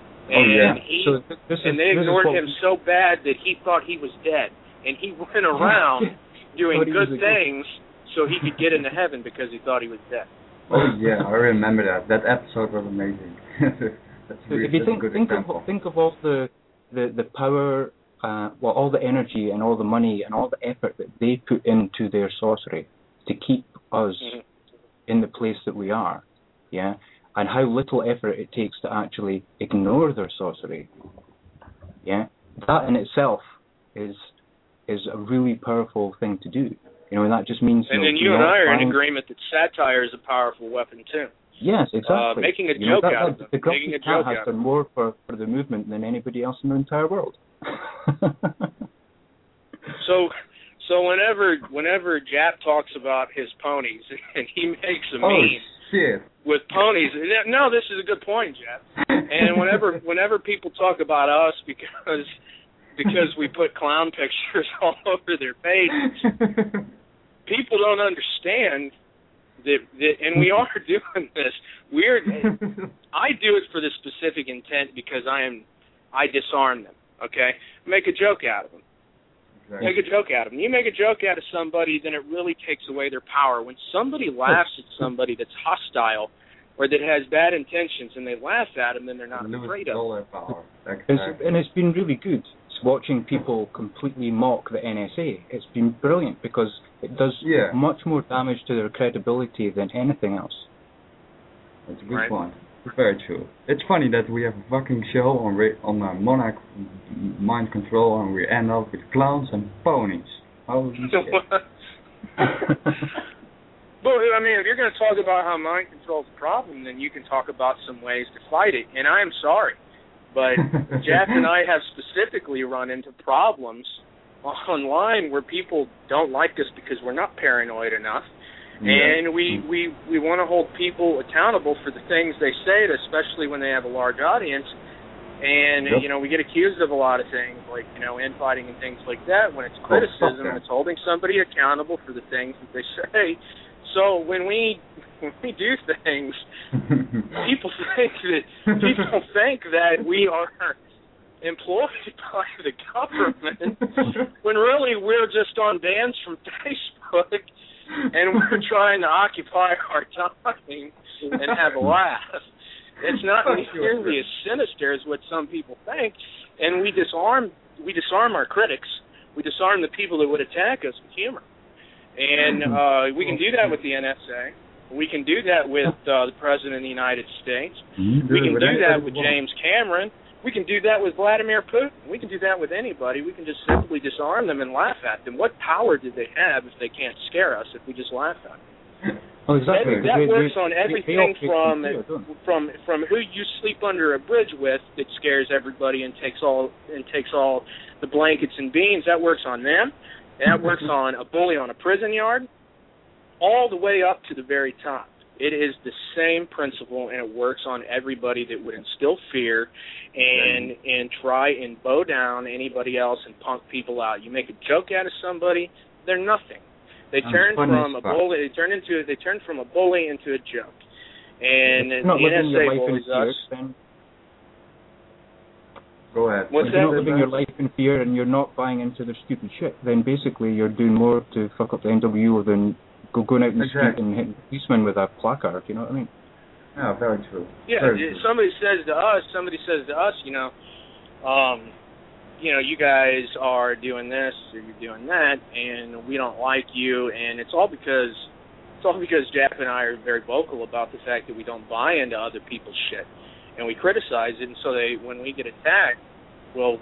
And they ignored him so bad that he thought he was dead, and he went around doing good things so he could get into heaven because he thought he was dead. Oh yeah, I remember that. That episode was amazing. If you think of all the power, all the energy and all the money and all the effort that they put into their sorcery to keep us in the place that we are, and how little effort it takes to actually ignore their sorcery, that in itself is a really powerful thing to do. And that just means. And then you and I are in agreement that satire is a powerful weapon too. Yes, exactly. Making a joke out of them. The Grumpy Cat has done more for the movement than anybody else in the entire world. So whenever Jap talks about his ponies and he makes a meme with ponies, no, this is a good point, Jap. And whenever people talk about us because we put clown pictures all over their pages, people don't understand that, and we are doing this. I do it for the specific intent because I disarm them. Okay, make a joke out of them. Exactly. Make a joke out of them. You make a joke out of somebody, then it really takes away their power. When somebody laughs at somebody that's hostile or that has bad intentions, and they laugh at them, then they're not afraid of them. And it's been really good watching people completely mock the NSA. It's been brilliant because it does much more damage to their credibility than anything else. That's a good point. Very true. It's funny that we have a fucking show on Monarch mind control, and we end up with clowns and ponies. Holy shit. Well, I mean, if you're going to talk about how mind control is a problem, then you can talk about some ways to fight it. And I am sorry, But Jeff and I have specifically run into problems online where people don't like us because we're not paranoid enough. And we want to hold people accountable for the things they say, especially when they have a large audience. And, we get accused of a lot of things, like, infighting and things like that. When it's criticism, it's holding somebody accountable for the things that they say. So when we do things, people think that we are employed by the government, when really we're just on bans from Facebook, and we're trying to occupy our time and have a laugh. It's not nearly as sinister as what some people think, and we disarm our critics. We disarm the people that would attack us with humor. And we can do that with the NSA. We can do that with the President of the United States. We can do that with James Cameron. We can do that with Vladimir Putin. We can do that with anybody. We can just simply disarm them and laugh at them. What power do they have if they can't scare us if we just laugh at them? Oh, exactly. That works on everything from who you sleep under a bridge with that scares everybody and takes all the blankets and beans. That works on them. And that works on a bully on a prison yard, all the way up to the very top. It is the same principle, and it works on everybody that would instill fear and try and bow down anybody else and punk people out. You make a joke out of somebody, they're nothing. They turn from a bully. They turn from a bully into a joke. And the NSA bullies us. Go ahead. If you're not living your life in fear and you're not buying into their stupid shit, then basically you're doing more to fuck up the NWO than going out in the street and hitting policemen with a placard. You know what I mean? Yeah, very true. Yeah, somebody says to us, you guys are doing this or you're doing that, and we don't like you, and it's all because Jeff and I are very vocal about the fact that we don't buy into other people's shit, and we criticize it, and so when we get attacked, well,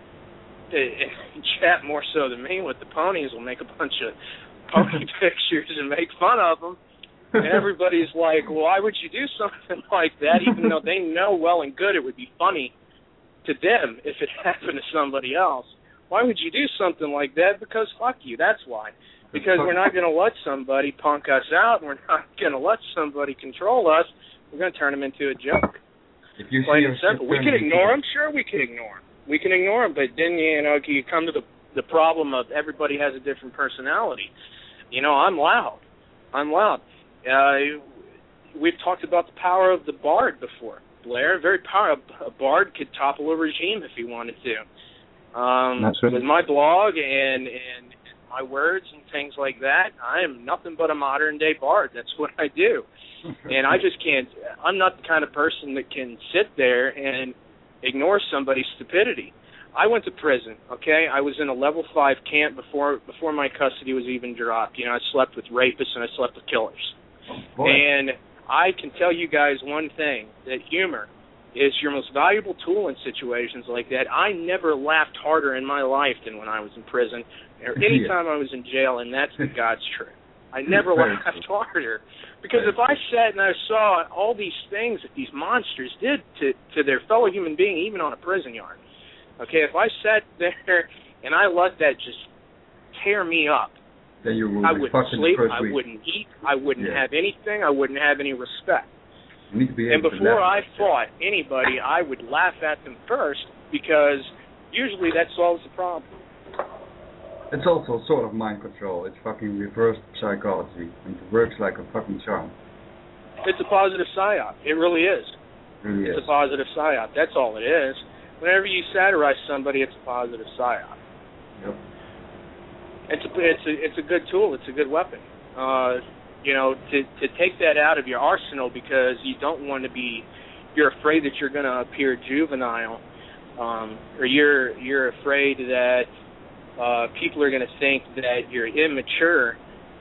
Jeff more so than me with the ponies will make a bunch of pony pictures and make fun of them, and everybody's like, well, why would you do something like that, even though they know well and good it would be funny to them if it happened to somebody else? Why would you do something like that? Because fuck you, that's why. Because we're not going to let somebody punk us out, we're not going to let somebody control us, we're going to turn them into a joke. Plain and simple. We can ignore them, sure we can ignore them. We can ignore them, but then, you come to the problem of everybody has a different personality. I'm loud. We've talked about the power of the bard before. Blair, very powerful. A bard could topple a regime if he wanted to. That's right. With my blog and my words and things like that, I am nothing but a modern-day bard. That's what I do. And I just can't. I'm not the kind of person that can sit there and ignore somebody's stupidity. I went to prison, okay? I was in a level 5 camp before my custody was even dropped. I slept with rapists and I slept with killers. And I can tell you guys one thing, that humor is your most valuable tool in situations like that. I never laughed harder in my life than when I was in prison or any time I was in jail, and that's the God's truth. I never laughed harder. Because if I sat and I saw all these things that these monsters did to their fellow human being, even on a prison yard, okay, if I sat there and I let that just tear me up, then I wouldn't sleep, I wouldn't eat, I wouldn't have anything, I wouldn't have any respect. And before I fought anybody, I would laugh at them first, because usually that solves the problem. It's also sort of mind control. It's fucking reverse psychology, and it works like a fucking charm. It's a positive psyop. It really is. It's a positive psyop. That's all it is. Whenever you satirize somebody, it's a positive psyop. Yep. It's a good tool. It's a good weapon. To take that out of your arsenal because you don't want to be, you're afraid that you're going to appear juvenile, or you're afraid that people are going to think that you're immature.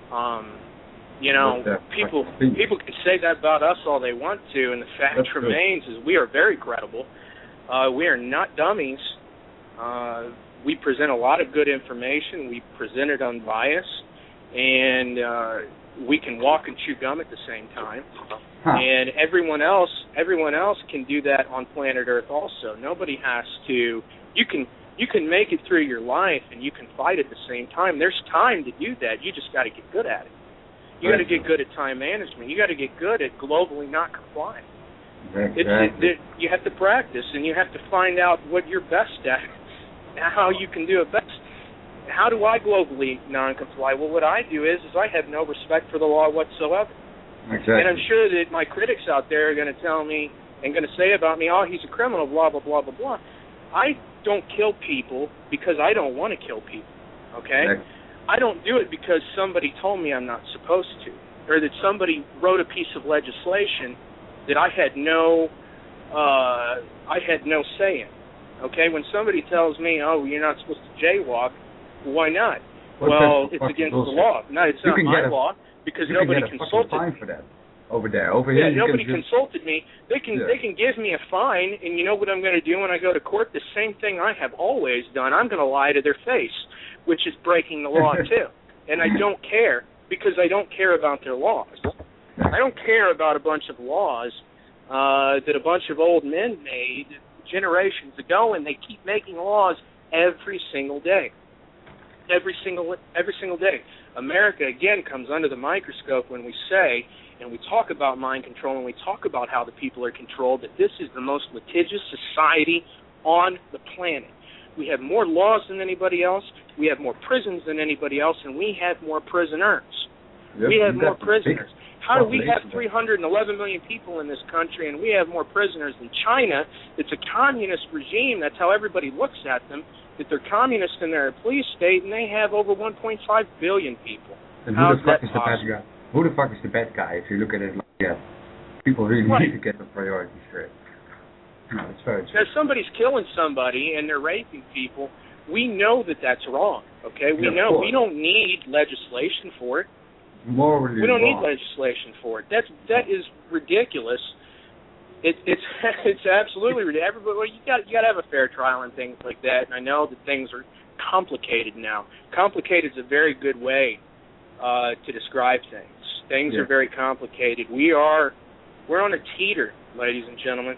People can say that about us all they want to, and the fact remains is we are very credible. We are not dummies. We present a lot of good information. We present it unbiased, and we can walk and chew gum at the same time. And everyone else can do that on planet Earth also. Nobody has to. You can make it through your life and you can fight at the same time. There's time to do that. You just got to get good at it. You got to get good at time management. You got to get good at globally not complying. Exactly. You have to practice, and you have to find out what you're best at, how you can do it best. How do I globally non-comply? Well, what I do is I have no respect for the law whatsoever. Exactly. And I'm sure that my critics out there are going to tell me and going to say about me, oh, he's a criminal, blah, blah, blah, blah, blah. I don't kill people because I don't want to kill people, okay? Exactly. I don't do it because somebody told me I'm not supposed to, or that somebody wrote a piece of legislation that I had no say in. Okay, when somebody tells me, "Oh, you're not supposed to jaywalk," why not? Well, it's against the law. No, it's not my law because nobody consulted me. For that. Over here, nobody consulted me. They can give me a fine, and you know what I'm going to do when I go to court? The same thing I have always done. I'm going to lie to their face, which is breaking the law too. And I don't care because I don't care about their laws. I don't care about a bunch of laws that a bunch of old men made generations ago, and they keep making laws every single day. Every single day. America, again, comes under the microscope when we say, and we talk about mind control, and we talk about how the people are controlled, that this is the most litigious society on the planet. We have more laws than anybody else, we have more prisons than anybody else, and we have more prisoners. Yep, we have more prisoners. How do we have 311 million people in this country, and we have more prisoners than China? It's a communist regime. That's how everybody looks at them, that they're communist and they're a police state, and they have over 1.5 billion people. And who the fuck is the bad guy? Who the fuck is the bad guy, if you look at it like that? People really need to get the priorities straight. No, it's very true. If somebody's killing somebody and they're raping people, we know that that's wrong, okay? We know. We don't need legislation for it. Morally we don't wrong. need legislation for it. That is ridiculous. It's absolutely ridiculous. Everybody, you got to have a fair trial and things like that. And I know that things are complicated now. Complicated is a very good way to describe things. Things are very complicated. We're on a teeter, ladies and gentlemen.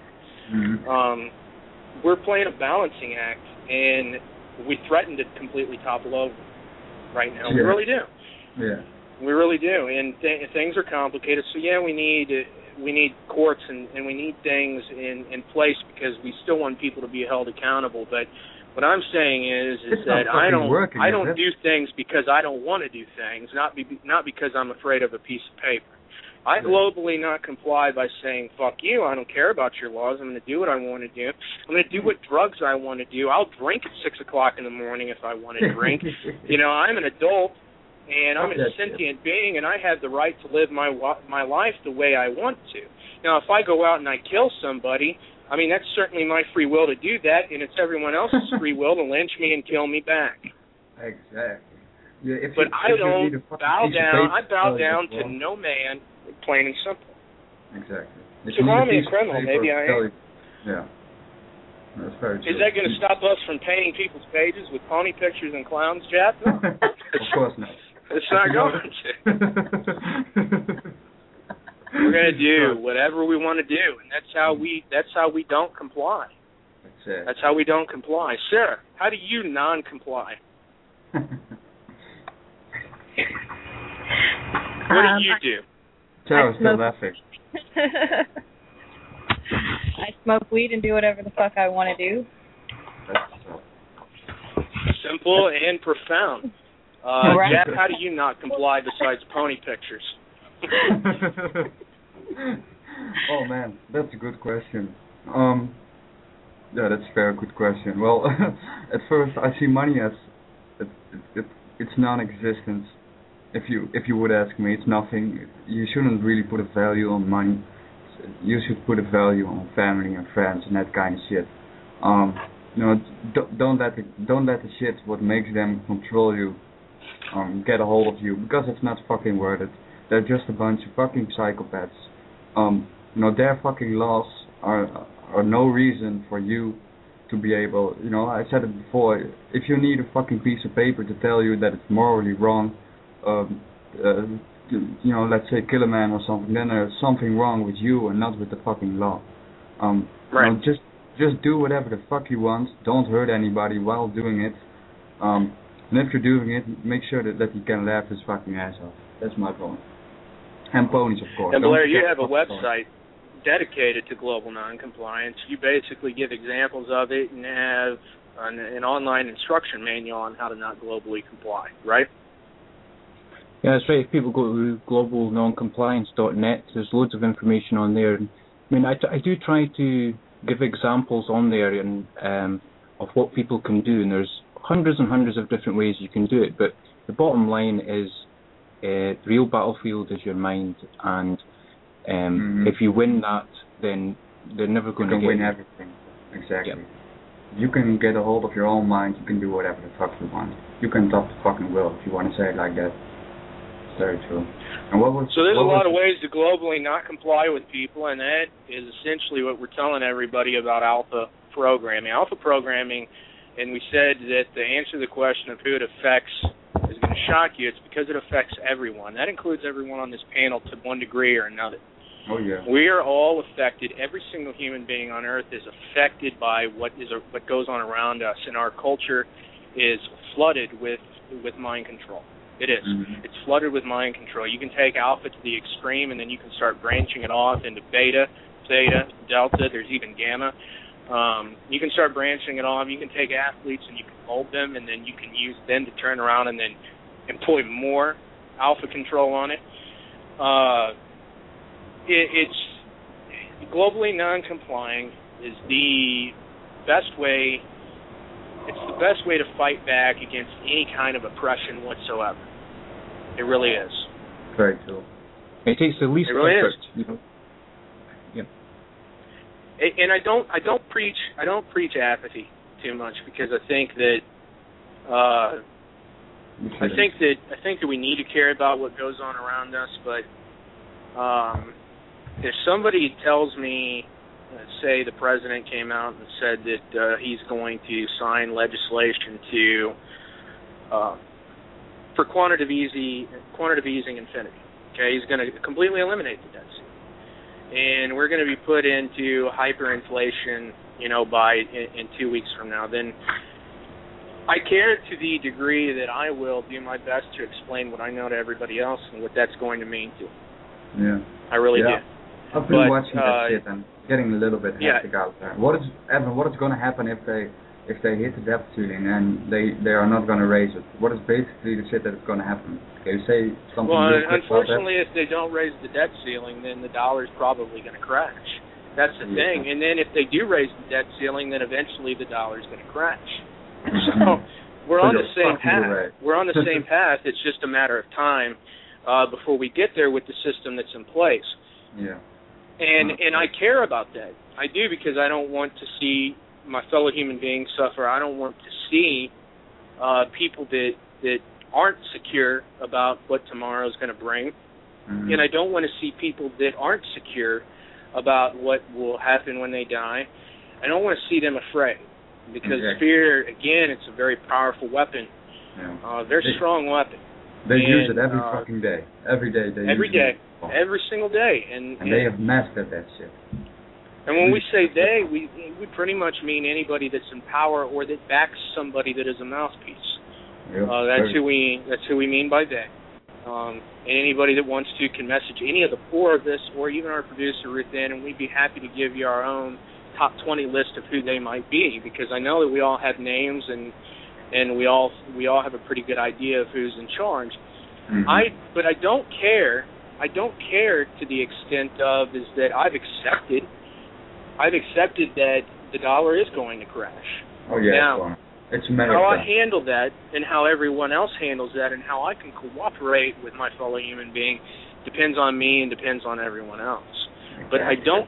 Mm-hmm. We're playing a balancing act, and we threaten to completely topple over right now. We really do. Yeah. We really do, and things are complicated. So we need courts and we need things in place because we still want people to be held accountable. But what I'm saying is that I don't do things because I don't want to do things, not because I'm afraid of a piece of paper. I globally not comply by saying, fuck you, I don't care about your laws, I'm going to do what I want to do. I'm going to do what drugs I want to do. I'll drink at 6 o'clock in the morning if I want to drink. I'm an adult, and I'm a sentient being, and I have the right to live my life the way I want to. Now, if I go out and I kill somebody, I mean, that's certainly my free will to do that, and it's everyone else's free will to lynch me and kill me back. Exactly. Yeah, but I don't bow down. I bow down to no man, plain and simple. Exactly. So call me a criminal. Maybe I am. Yeah. That's very true. Is that going to stop us from painting people's pages with pony pictures and clowns, Jeff? No. Of course not. It's not going to. We're going to do whatever we want to do, and that's how we don't comply. That's it. That's how we don't comply. Sarah, how do you non-comply? What do you do? Sarah's still laughing. I smoke weed and do whatever the fuck I want to do. Simple and profound. Jeff, how do you not comply besides pony pictures? Oh man, that's a good question. Yeah, that's a very good question. Well, at first I see money as it's non-existent. If you would ask me, it's nothing. You shouldn't really put a value on money. You should put a value on family and friends and that kind of shit. Don't let the shit what makes them control you get a hold of you, because it's not fucking worth it. They're just a bunch of fucking psychopaths. Their fucking laws are no reason for you to be able. I said it before. If you need a fucking piece of paper to tell you that it's morally wrong let's say kill a man or something, then there's something wrong with you and not with the fucking law. Right. Just do whatever the fuck you want. Don't hurt anybody while doing it. And if you're doing it, make sure that you can laugh his fucking ass off. That's my point. And ponies, of course. And Blair, you have a website dedicated to global noncompliance. You basically give examples of it and have an online instruction manual on how to not globally comply, right? Yeah, that's right. If people go to globalnoncompliance.net, there's loads of information on there. I mean, I do try to give examples on there and of what people can do, and there's hundreds and hundreds of different ways you can do it. But the bottom line is, the real battlefield is your mind, and if you win that, then they're never going to get win everything. Exactly. Yep. You can get a hold of your own mind. You can do whatever the fuck you want. You can top the fucking world if you want to say it like that. It's very true. And so there's a lot of ways to globally not comply with people, and that is essentially what we're telling everybody about alpha programming. Alpha programming, and we said that to answer the question of who it affects is going to shock you. It's because it affects everyone. That includes everyone on this panel to one degree or another. Oh, yeah. We are all affected. Every single human being on Earth is affected by what goes on around us, and our culture is flooded with mind control. It is. Mm-hmm. It's flooded with mind control. You can take alpha to the extreme, and then you can start branching it off into beta, theta, delta. There's even gamma. You can start branching it off. You can take athletes and you can mold them, and then you can use them to turn around and then employ more alpha control on it. It's globally non-complying is the best way. It's the best way to fight back against any kind of oppression whatsoever. It really is. Very true. It takes the least effort. You know. Yeah. And I don't preach apathy too much, because I think that I think that we need to care about what goes on around us, but if somebody tells me, say the president came out and said that he's going to sign legislation for quantitative easing infinity, okay, he's going to completely eliminate the debt ceiling, and we're going to be put into hyperinflation, by in 2 weeks from now, then I care to the degree that I will do my best to explain what I know to everybody else and what that's going to mean to them. Yeah. I really do. I've been watching that shit and getting a little bit hectic out there. What is going to happen if they hit the debt ceiling and they are not going to raise it? What is basically the shit that is going to happen? Can you say something? Well, unfortunately, if they don't raise the debt ceiling, then the dollar's probably going to crash. That's the thing. And then if they do raise the debt ceiling, then eventually the dollar's going to crash. So we're on the same path. We're on the same path. It's just a matter of time before we get there with the system that's in place. Yeah. And I care about that. I do, because I don't want to see my fellow human beings suffer. I don't want to see people that aren't secure about what tomorrow is going to bring. Mm-hmm. And I don't want to see people that aren't secure about what will happen when they die. I don't want to see them afraid, because fear, again, it's a very powerful weapon. Yeah. Very strong weapon. They use it every fucking day. Every day they use it. Every single day. And they have mastered that shit. And when we say they, we pretty much mean anybody that's in power or that backs somebody that is a mouthpiece. Yep, that's who we mean by they. And anybody that wants to can message any of the four of us, or even our producer Ruth Ann, and we'd be happy to give you our own top 20 list of who they might be, because I know that we all have names and we all have a pretty good idea of who's in charge. Mm-hmm. But I don't care to the extent of is that I've accepted that the dollar is going to crash. Oh yeah. Now, it's a matter how of I handle that and how everyone else handles that and how I can cooperate with my fellow human being depends on me and depends on everyone else. Exactly. But I don't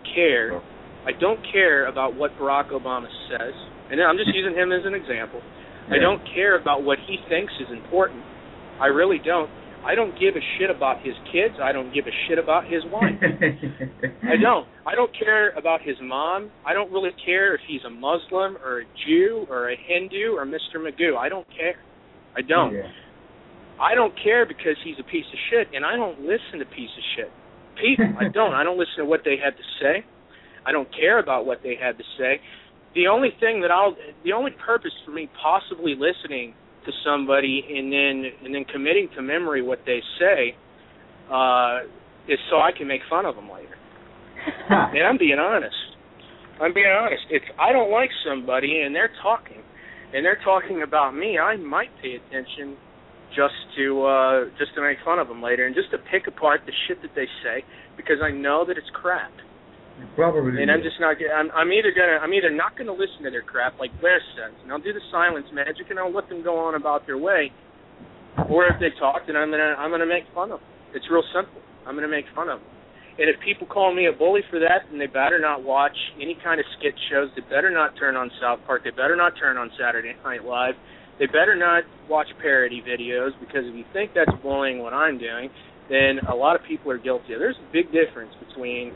care about what Barack Obama says, and I'm just using him as an example. Yeah. I don't care about what he thinks is important. I really don't. I don't give a shit about his kids. I don't give a shit about his wife. I don't. I don't care about his mom. I don't really care if he's a Muslim or a Jew or a Hindu or Mr. Magoo. I don't care. I don't. Yeah. I don't care because he's a piece of shit, and I don't listen to piece of shit people. I don't listen to what they have to say. I don't care about what they have to say. The only purpose for me possibly listening to somebody and then committing to memory what they say is so I can make fun of them later. And I'm being honest. If I don't like somebody and they're talking about me, I might pay attention just to make fun of them later and just to pick apart the shit that they say because I know that it's crap. Probably. And I'm just not. I'm either not going to listen to their crap like Blair says, and I'll do the silence magic and I'll let them go on about their way. Or if they talk, then I'm gonna make fun of them. It's real simple. I'm gonna make fun of them. And if people call me a bully for that, then they better not watch any kind of skit shows. They better not turn on South Park. They better not turn on Saturday Night Live. They better not watch parody videos because if you think that's bullying what I'm doing, then a lot of people are guilty. There's a big difference between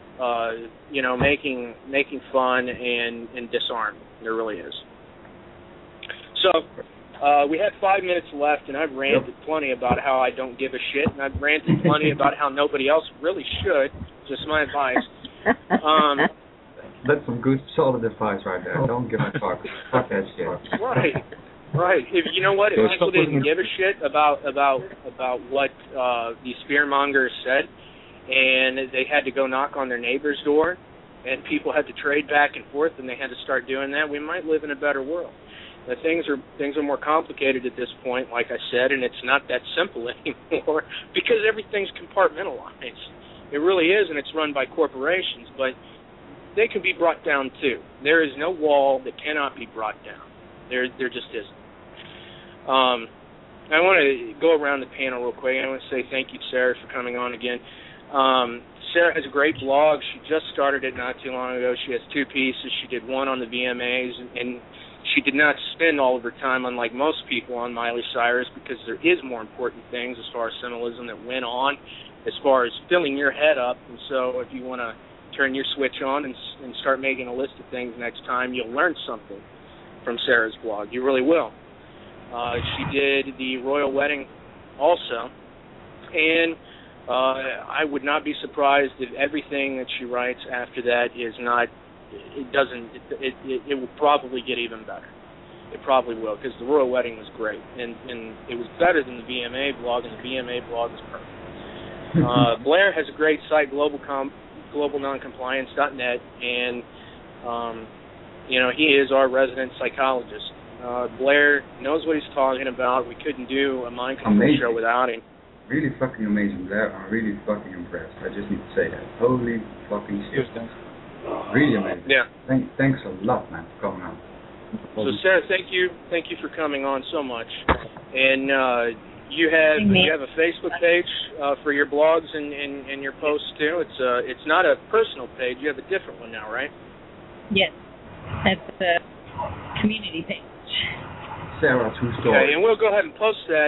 making fun and disarming. There really is. So we have 5 minutes left, and I've ranted plenty about how I don't give a shit, and I've ranted plenty about how nobody else really should. Just my advice. That's some good, solid advice right there. Don't give a fuck. Fuck that shit. Right. If you know what, if people didn't give a shit about what these fearmongers said, and they had to go knock on their neighbor's door, and people had to trade back and forth, and they had to start doing that, we might live in a better world. Now, things are more complicated at this point, like I said, and it's not that simple anymore because everything's compartmentalized. It really is, and it's run by corporations, but they can be brought down too. There is no wall that cannot be brought down. There just isn't. I want to go around the panel real quick. I want to say thank you, Sarah, for coming on again. Sarah has a great blog. She just started it not too long ago. She has 2 pieces. She did one on the VMAs, and she did not spend all of her time, unlike most people, on Miley Cyrus because there is more important things as far as symbolism that went on, as far as filling your head up. And so if you want to turn your switch on and start making a list of things next time, you'll learn something from Sarah's blog. You really will. She did the royal wedding also, and I would not be surprised if everything that she writes after that is not. It will probably get even better. It probably will because the royal wedding was great, and it was better than the VMA blog, and the VMA blog was perfect. Blair has a great site, globalnoncompliance.net, and he is our resident psychologist. Blair knows what he's talking about. We couldn't do a mind control show without him. Really fucking amazing, Blair. I'm really fucking impressed. I just need to say that. Holy fucking shit. Really amazing. Yeah. Thanks a lot, man, for coming on. So, Sarah, thank you for coming on so much. And you have a Facebook page for your blogs and your posts too. It's not a personal page. You have a different one now, right? Yes, that's the community page. Sarah, True Story. Okay, and we'll go ahead and post that.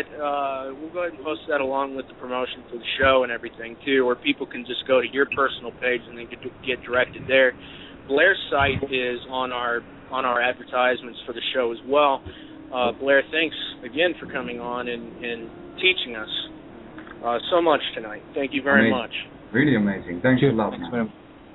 Along with the promotion for the show and everything too, or people can just go to your personal page and then get directed there. Blair's site is on our advertisements for the show as well. Blair, thanks again for coming on and teaching us so much tonight. Thank you very much. Really amazing. Thank you a lot, man.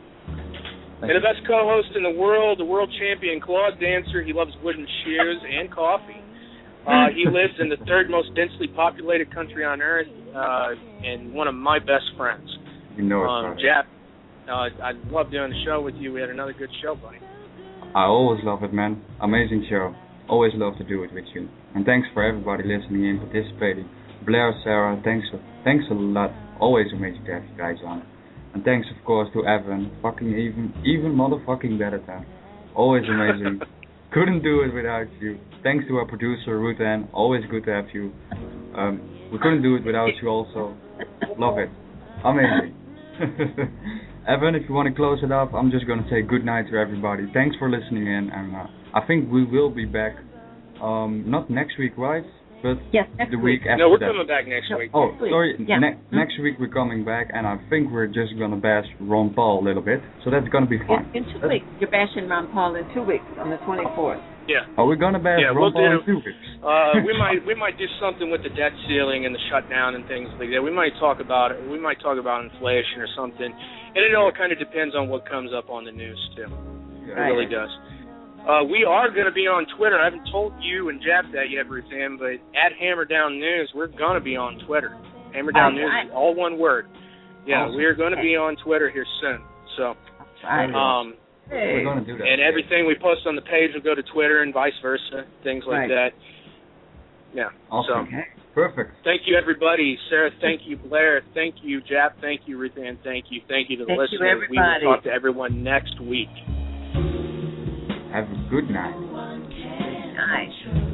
And the best co-host in the world champion, Claude Dancer. He loves wooden shoes and coffee. He lives in the 3rd most densely populated country on Earth, and one of my best friends. You know it's Jap, I love doing the show with you. We had another good show, buddy. I always love it, man. Amazing show. Always love to do it with you. And thanks for everybody listening in, participating. Blair, Sarah, thanks a lot. Always amazing to have you guys on. And thanks, of course, to Evan. Fucking even motherfucking better than. Always amazing. Couldn't do it without you. Thanks to our producer, Rutan. Always good to have you. We couldn't do it without you also. Love it. Amazing. Evan, if you want to close it up, I'm just going to say good night to everybody. Thanks for listening in. And I think we will be back. Not next week, right? But yes, the week after. No, we're that. coming back next week. Oh, sorry. Yeah. Next week we're coming back, and I think we're just going to bash Ron Paul a little bit. So that's going to be fun. In 2 weeks. You're bashing Ron Paul in 2 weeks on the 24th. Yeah. Are we gonna bash Ron Paul in 2 weeks? We might do something with the debt ceiling and the shutdown and things like that. We might talk about it. We might talk about inflation or something, and it all kind of depends on what comes up on the news too. It really does. We are going to be on Twitter. I haven't told you and Jeff that yet, Ruth Ann, but at Hammer Down News, we're going to be on Twitter. Hammer Down News is all one word. Yeah, awesome. We are going to be on Twitter here soon. So, we're going to do that. And everything we post on the page will go to Twitter and vice versa, things like that. Yeah. Awesome. So, perfect. Thank you, everybody. Sarah, thank you. Blair, thank you. Jap, thank you. Ruth Ann, thank you. Thank you to the listeners. We will talk to everyone next week. Have a good night. Good night.